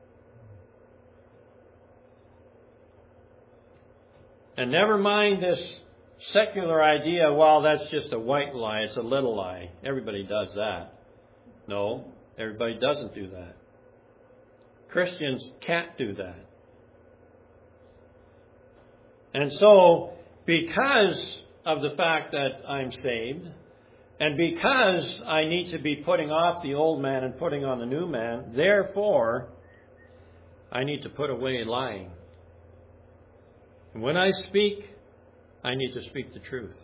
And never mind this secular idea, well, that's just a white lie, it's a little lie. Everybody does that. No, everybody doesn't do that. Christians can't do that. And so, because of the fact that I'm saved, and because I need to be putting off the old man and putting on the new man, therefore, I need to put away lying. And when I speak, I need to speak the truth.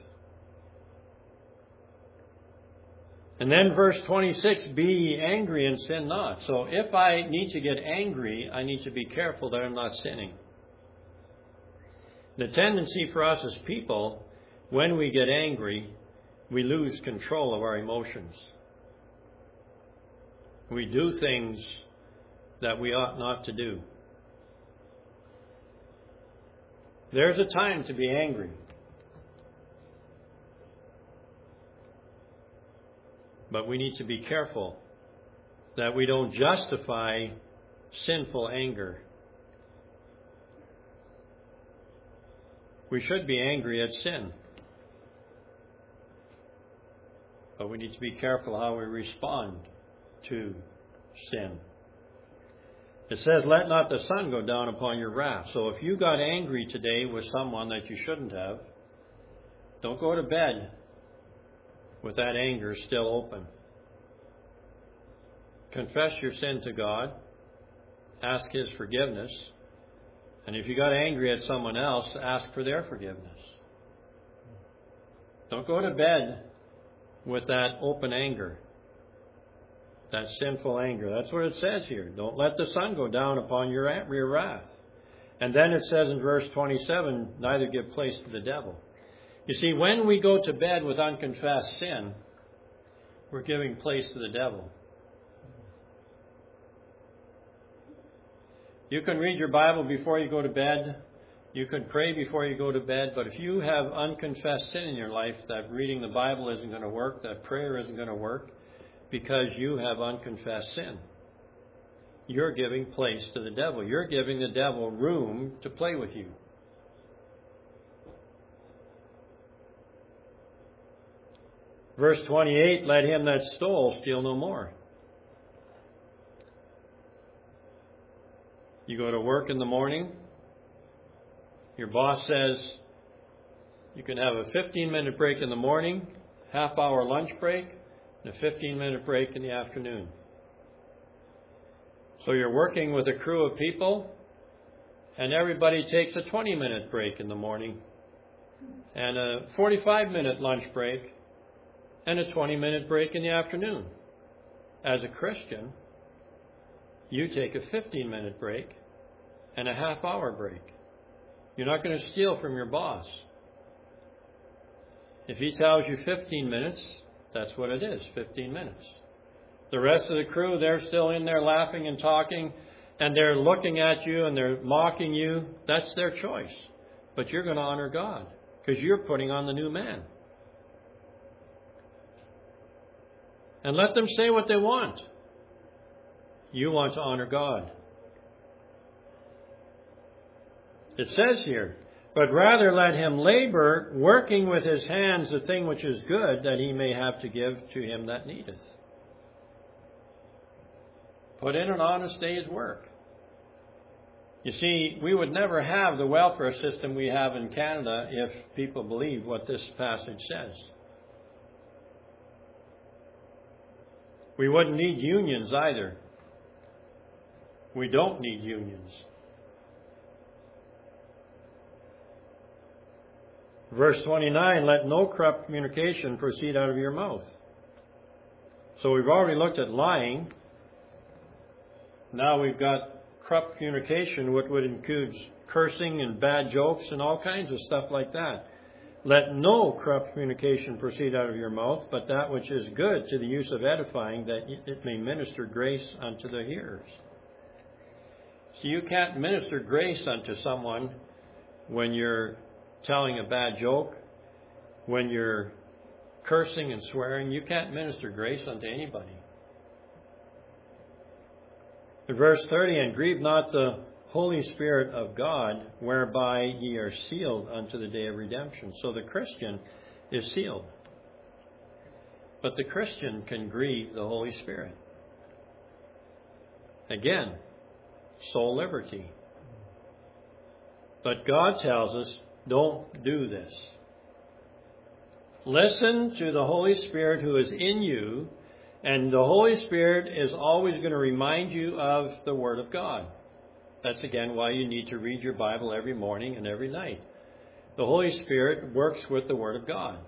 And then verse 26, be ye angry and sin not. So if I need to get angry, I need to be careful that I'm not sinning. The tendency for us as people, when we get angry, we lose control of our emotions. We do things that we ought not to do. There's a time to be angry. But we need to be careful that we don't justify sinful anger. We should be angry at sin. But we need to be careful how we respond to sin. It says, let not the sun go down upon your wrath. So if you got angry today with someone that you shouldn't have, don't go to bed with that anger still open. Confess your sin to God. Ask His forgiveness. And if you got angry at someone else, ask for their forgiveness. Don't go to bed with that open anger. That sinful anger. That's what it says here. Don't let the sun go down upon your wrath. And then it says in verse 27, neither give place to the devil. You see, when we go to bed with unconfessed sin, we're giving place to the devil. You can read your Bible before you go to bed. You can pray before you go to bed. But if you have unconfessed sin in your life, that reading the Bible isn't going to work, that prayer isn't going to work, because you have unconfessed sin. You're giving place to the devil. You're giving the devil room to play with you. Verse 28, let him that stole steal no more. You go to work in the morning. Your boss says you can have a 15-minute break in the morning, half-hour lunch break, and a 15-minute break in the afternoon. So you're working with a crew of people, and everybody takes a 20-minute break in the morning, and a 45-minute lunch break, and a 20-minute break in the afternoon. As a Christian, you take a 15-minute break and a half-hour break. You're not going to steal from your boss. If he tells you 15 minutes, that's what it is, 15 minutes. The rest of the crew, they're still in there laughing and talking, and they're looking at you and they're mocking you. That's their choice. But you're going to honor God because you're putting on the new man. And let them say what they want. You want to honor God. It says here, but rather let him labor, working with his hands the thing which is good, that he may have to give to him that needeth. Put in an honest day's work. You see, we would never have the welfare system we have in Canada if people believe what this passage says. We wouldn't need unions either. We don't need unions. Verse 29, let no corrupt communication proceed out of your mouth. So we've already looked at lying. Now we've got corrupt communication, which would include cursing and bad jokes and all kinds of stuff like that. Let no corrupt communication proceed out of your mouth, but that which is good to the use of edifying, that it may minister grace unto the hearers. So you can't minister grace unto someone when you're telling a bad joke, when you're cursing and swearing. You can't minister grace unto anybody. In verse 30, and grieve not the Holy Spirit of God, whereby ye are sealed unto the day of redemption. So the Christian is sealed. But the Christian can grieve the Holy Spirit. Again, soul liberty. But God tells us, don't do this. Listen to the Holy Spirit who is in you, and the Holy Spirit is always going to remind you of the Word of God. That's again why you need to read your Bible every morning and every night. The Holy Spirit works with the Word of God.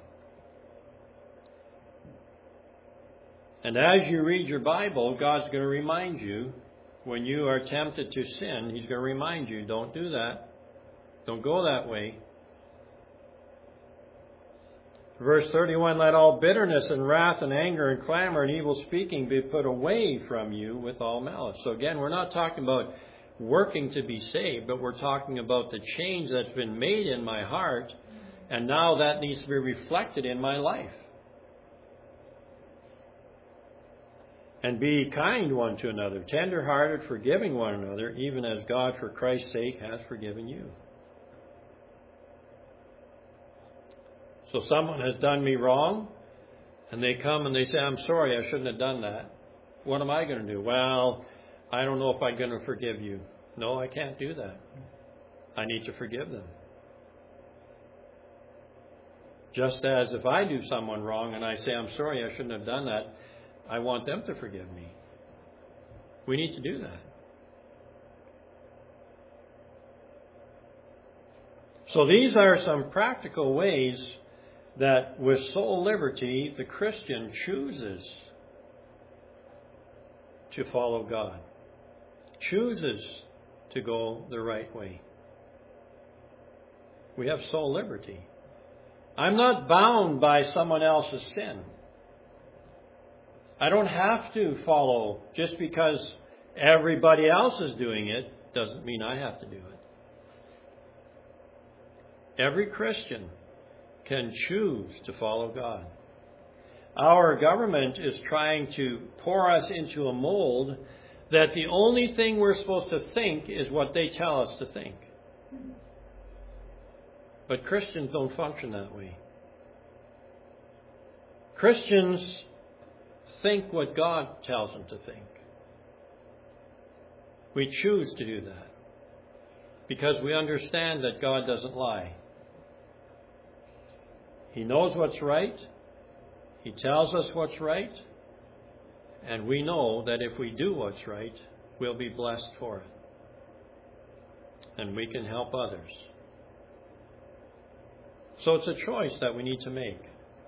And as you read your Bible, God's going to remind you when you are tempted to sin. He's going to remind you, don't do that. Don't go that way. Verse 31, let all bitterness and wrath and anger and clamor and evil speaking be put away from you with all malice. So again, we're not talking about working to be saved, but we're talking about the change that's been made in my heart, and now that needs to be reflected in my life. And be kind one to another, tender-hearted, forgiving one another, even as God for Christ's sake hath forgiven you. So someone has done me wrong, And they come and they say, I'm sorry, I shouldn't have done that. What am I going to do? Well, I don't know if I'm going to forgive you. No, I can't do that. I need to forgive them. Just as if I do someone wrong and I say, I'm sorry, I shouldn't have done that, I want them to forgive me. We need to do that. So these are some practical ways that with soul liberty, the Christian chooses to follow God, chooses to go the right way. We have soul liberty. I'm not bound by someone else's sin. I don't have to follow just because everybody else is doing it, doesn't mean I have to do it. Every Christian can choose to follow God. Our government is trying to pour us into a mold that the only thing we're supposed to think is what they tell us to think. But Christians don't function that way. Christians think what God tells them to think. We choose to do that because we understand that God doesn't lie. He knows what's right. He tells us what's right. And we know that if we do what's right, we'll be blessed for it. And we can help others. So it's a choice that we need to make.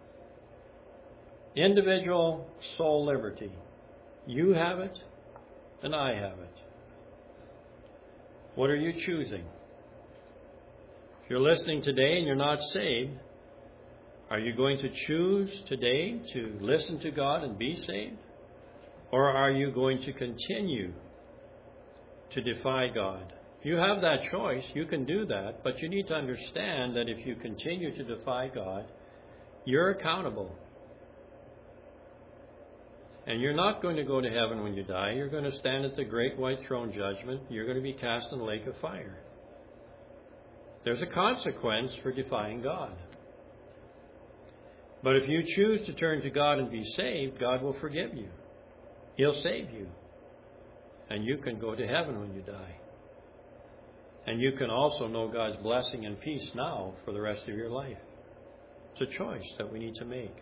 Individual soul liberty. You have it, and I have it. What are you choosing? If you're listening today and you're not saved, are you going to choose today to listen to God and be saved? Or are you going to continue to defy God? You have that choice. You can do that. But you need to understand that if you continue to defy God, you're accountable. And you're not going to go to heaven when you die. You're going to stand at the great white throne judgment. You're going to be cast in the lake of fire. There's a consequence for defying God. But if you choose to turn to God and be saved, God will forgive you. He'll save you. And you can go to heaven when you die. And you can also know God's blessing and peace now for the rest of your life. It's a choice that we need to make.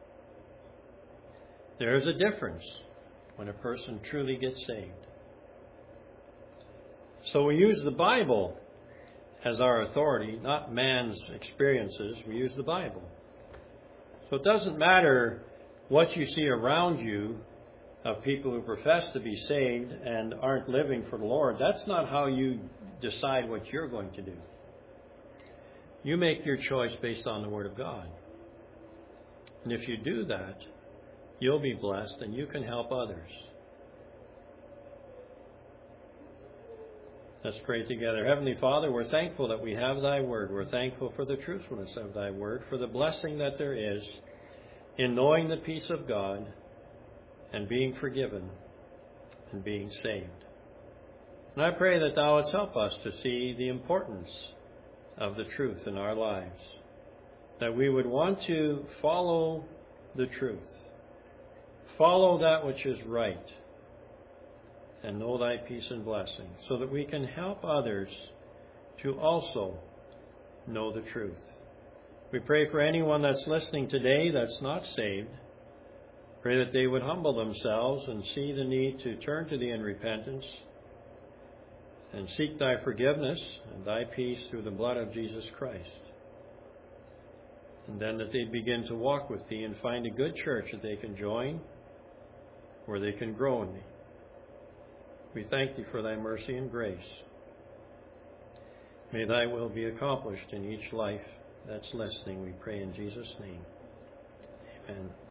There is a difference when a person truly gets saved. So we use the Bible as our authority, not man's experiences. We use the Bible. So it doesn't matter what you see around you of people who profess to be saved and aren't living for the Lord. That's not how you decide what you're going to do. You make your choice based on the Word of God. And if you do that, you'll be blessed and you can help others. Let's pray together. Heavenly Father, we're thankful that we have Thy Word. We're thankful for the truthfulness of Thy Word, for the blessing that there is in knowing the peace of God and being forgiven and being saved. And I pray that Thou wouldst help us to see the importance of the truth in our lives, that we would want to follow the truth, follow that which is right, and know Thy peace and blessing, so that we can help others to also know the truth. We pray for anyone that's listening today that's not saved. Pray that they would humble themselves and see the need to turn to Thee in repentance and seek Thy forgiveness and Thy peace through the blood of Jesus Christ. And then that they'd begin to walk with Thee and find a good church that they can join, where they can grow in Thee. We thank Thee for Thy mercy and grace. May Thy will be accomplished in each life that's listening, we pray in Jesus' name. Amen.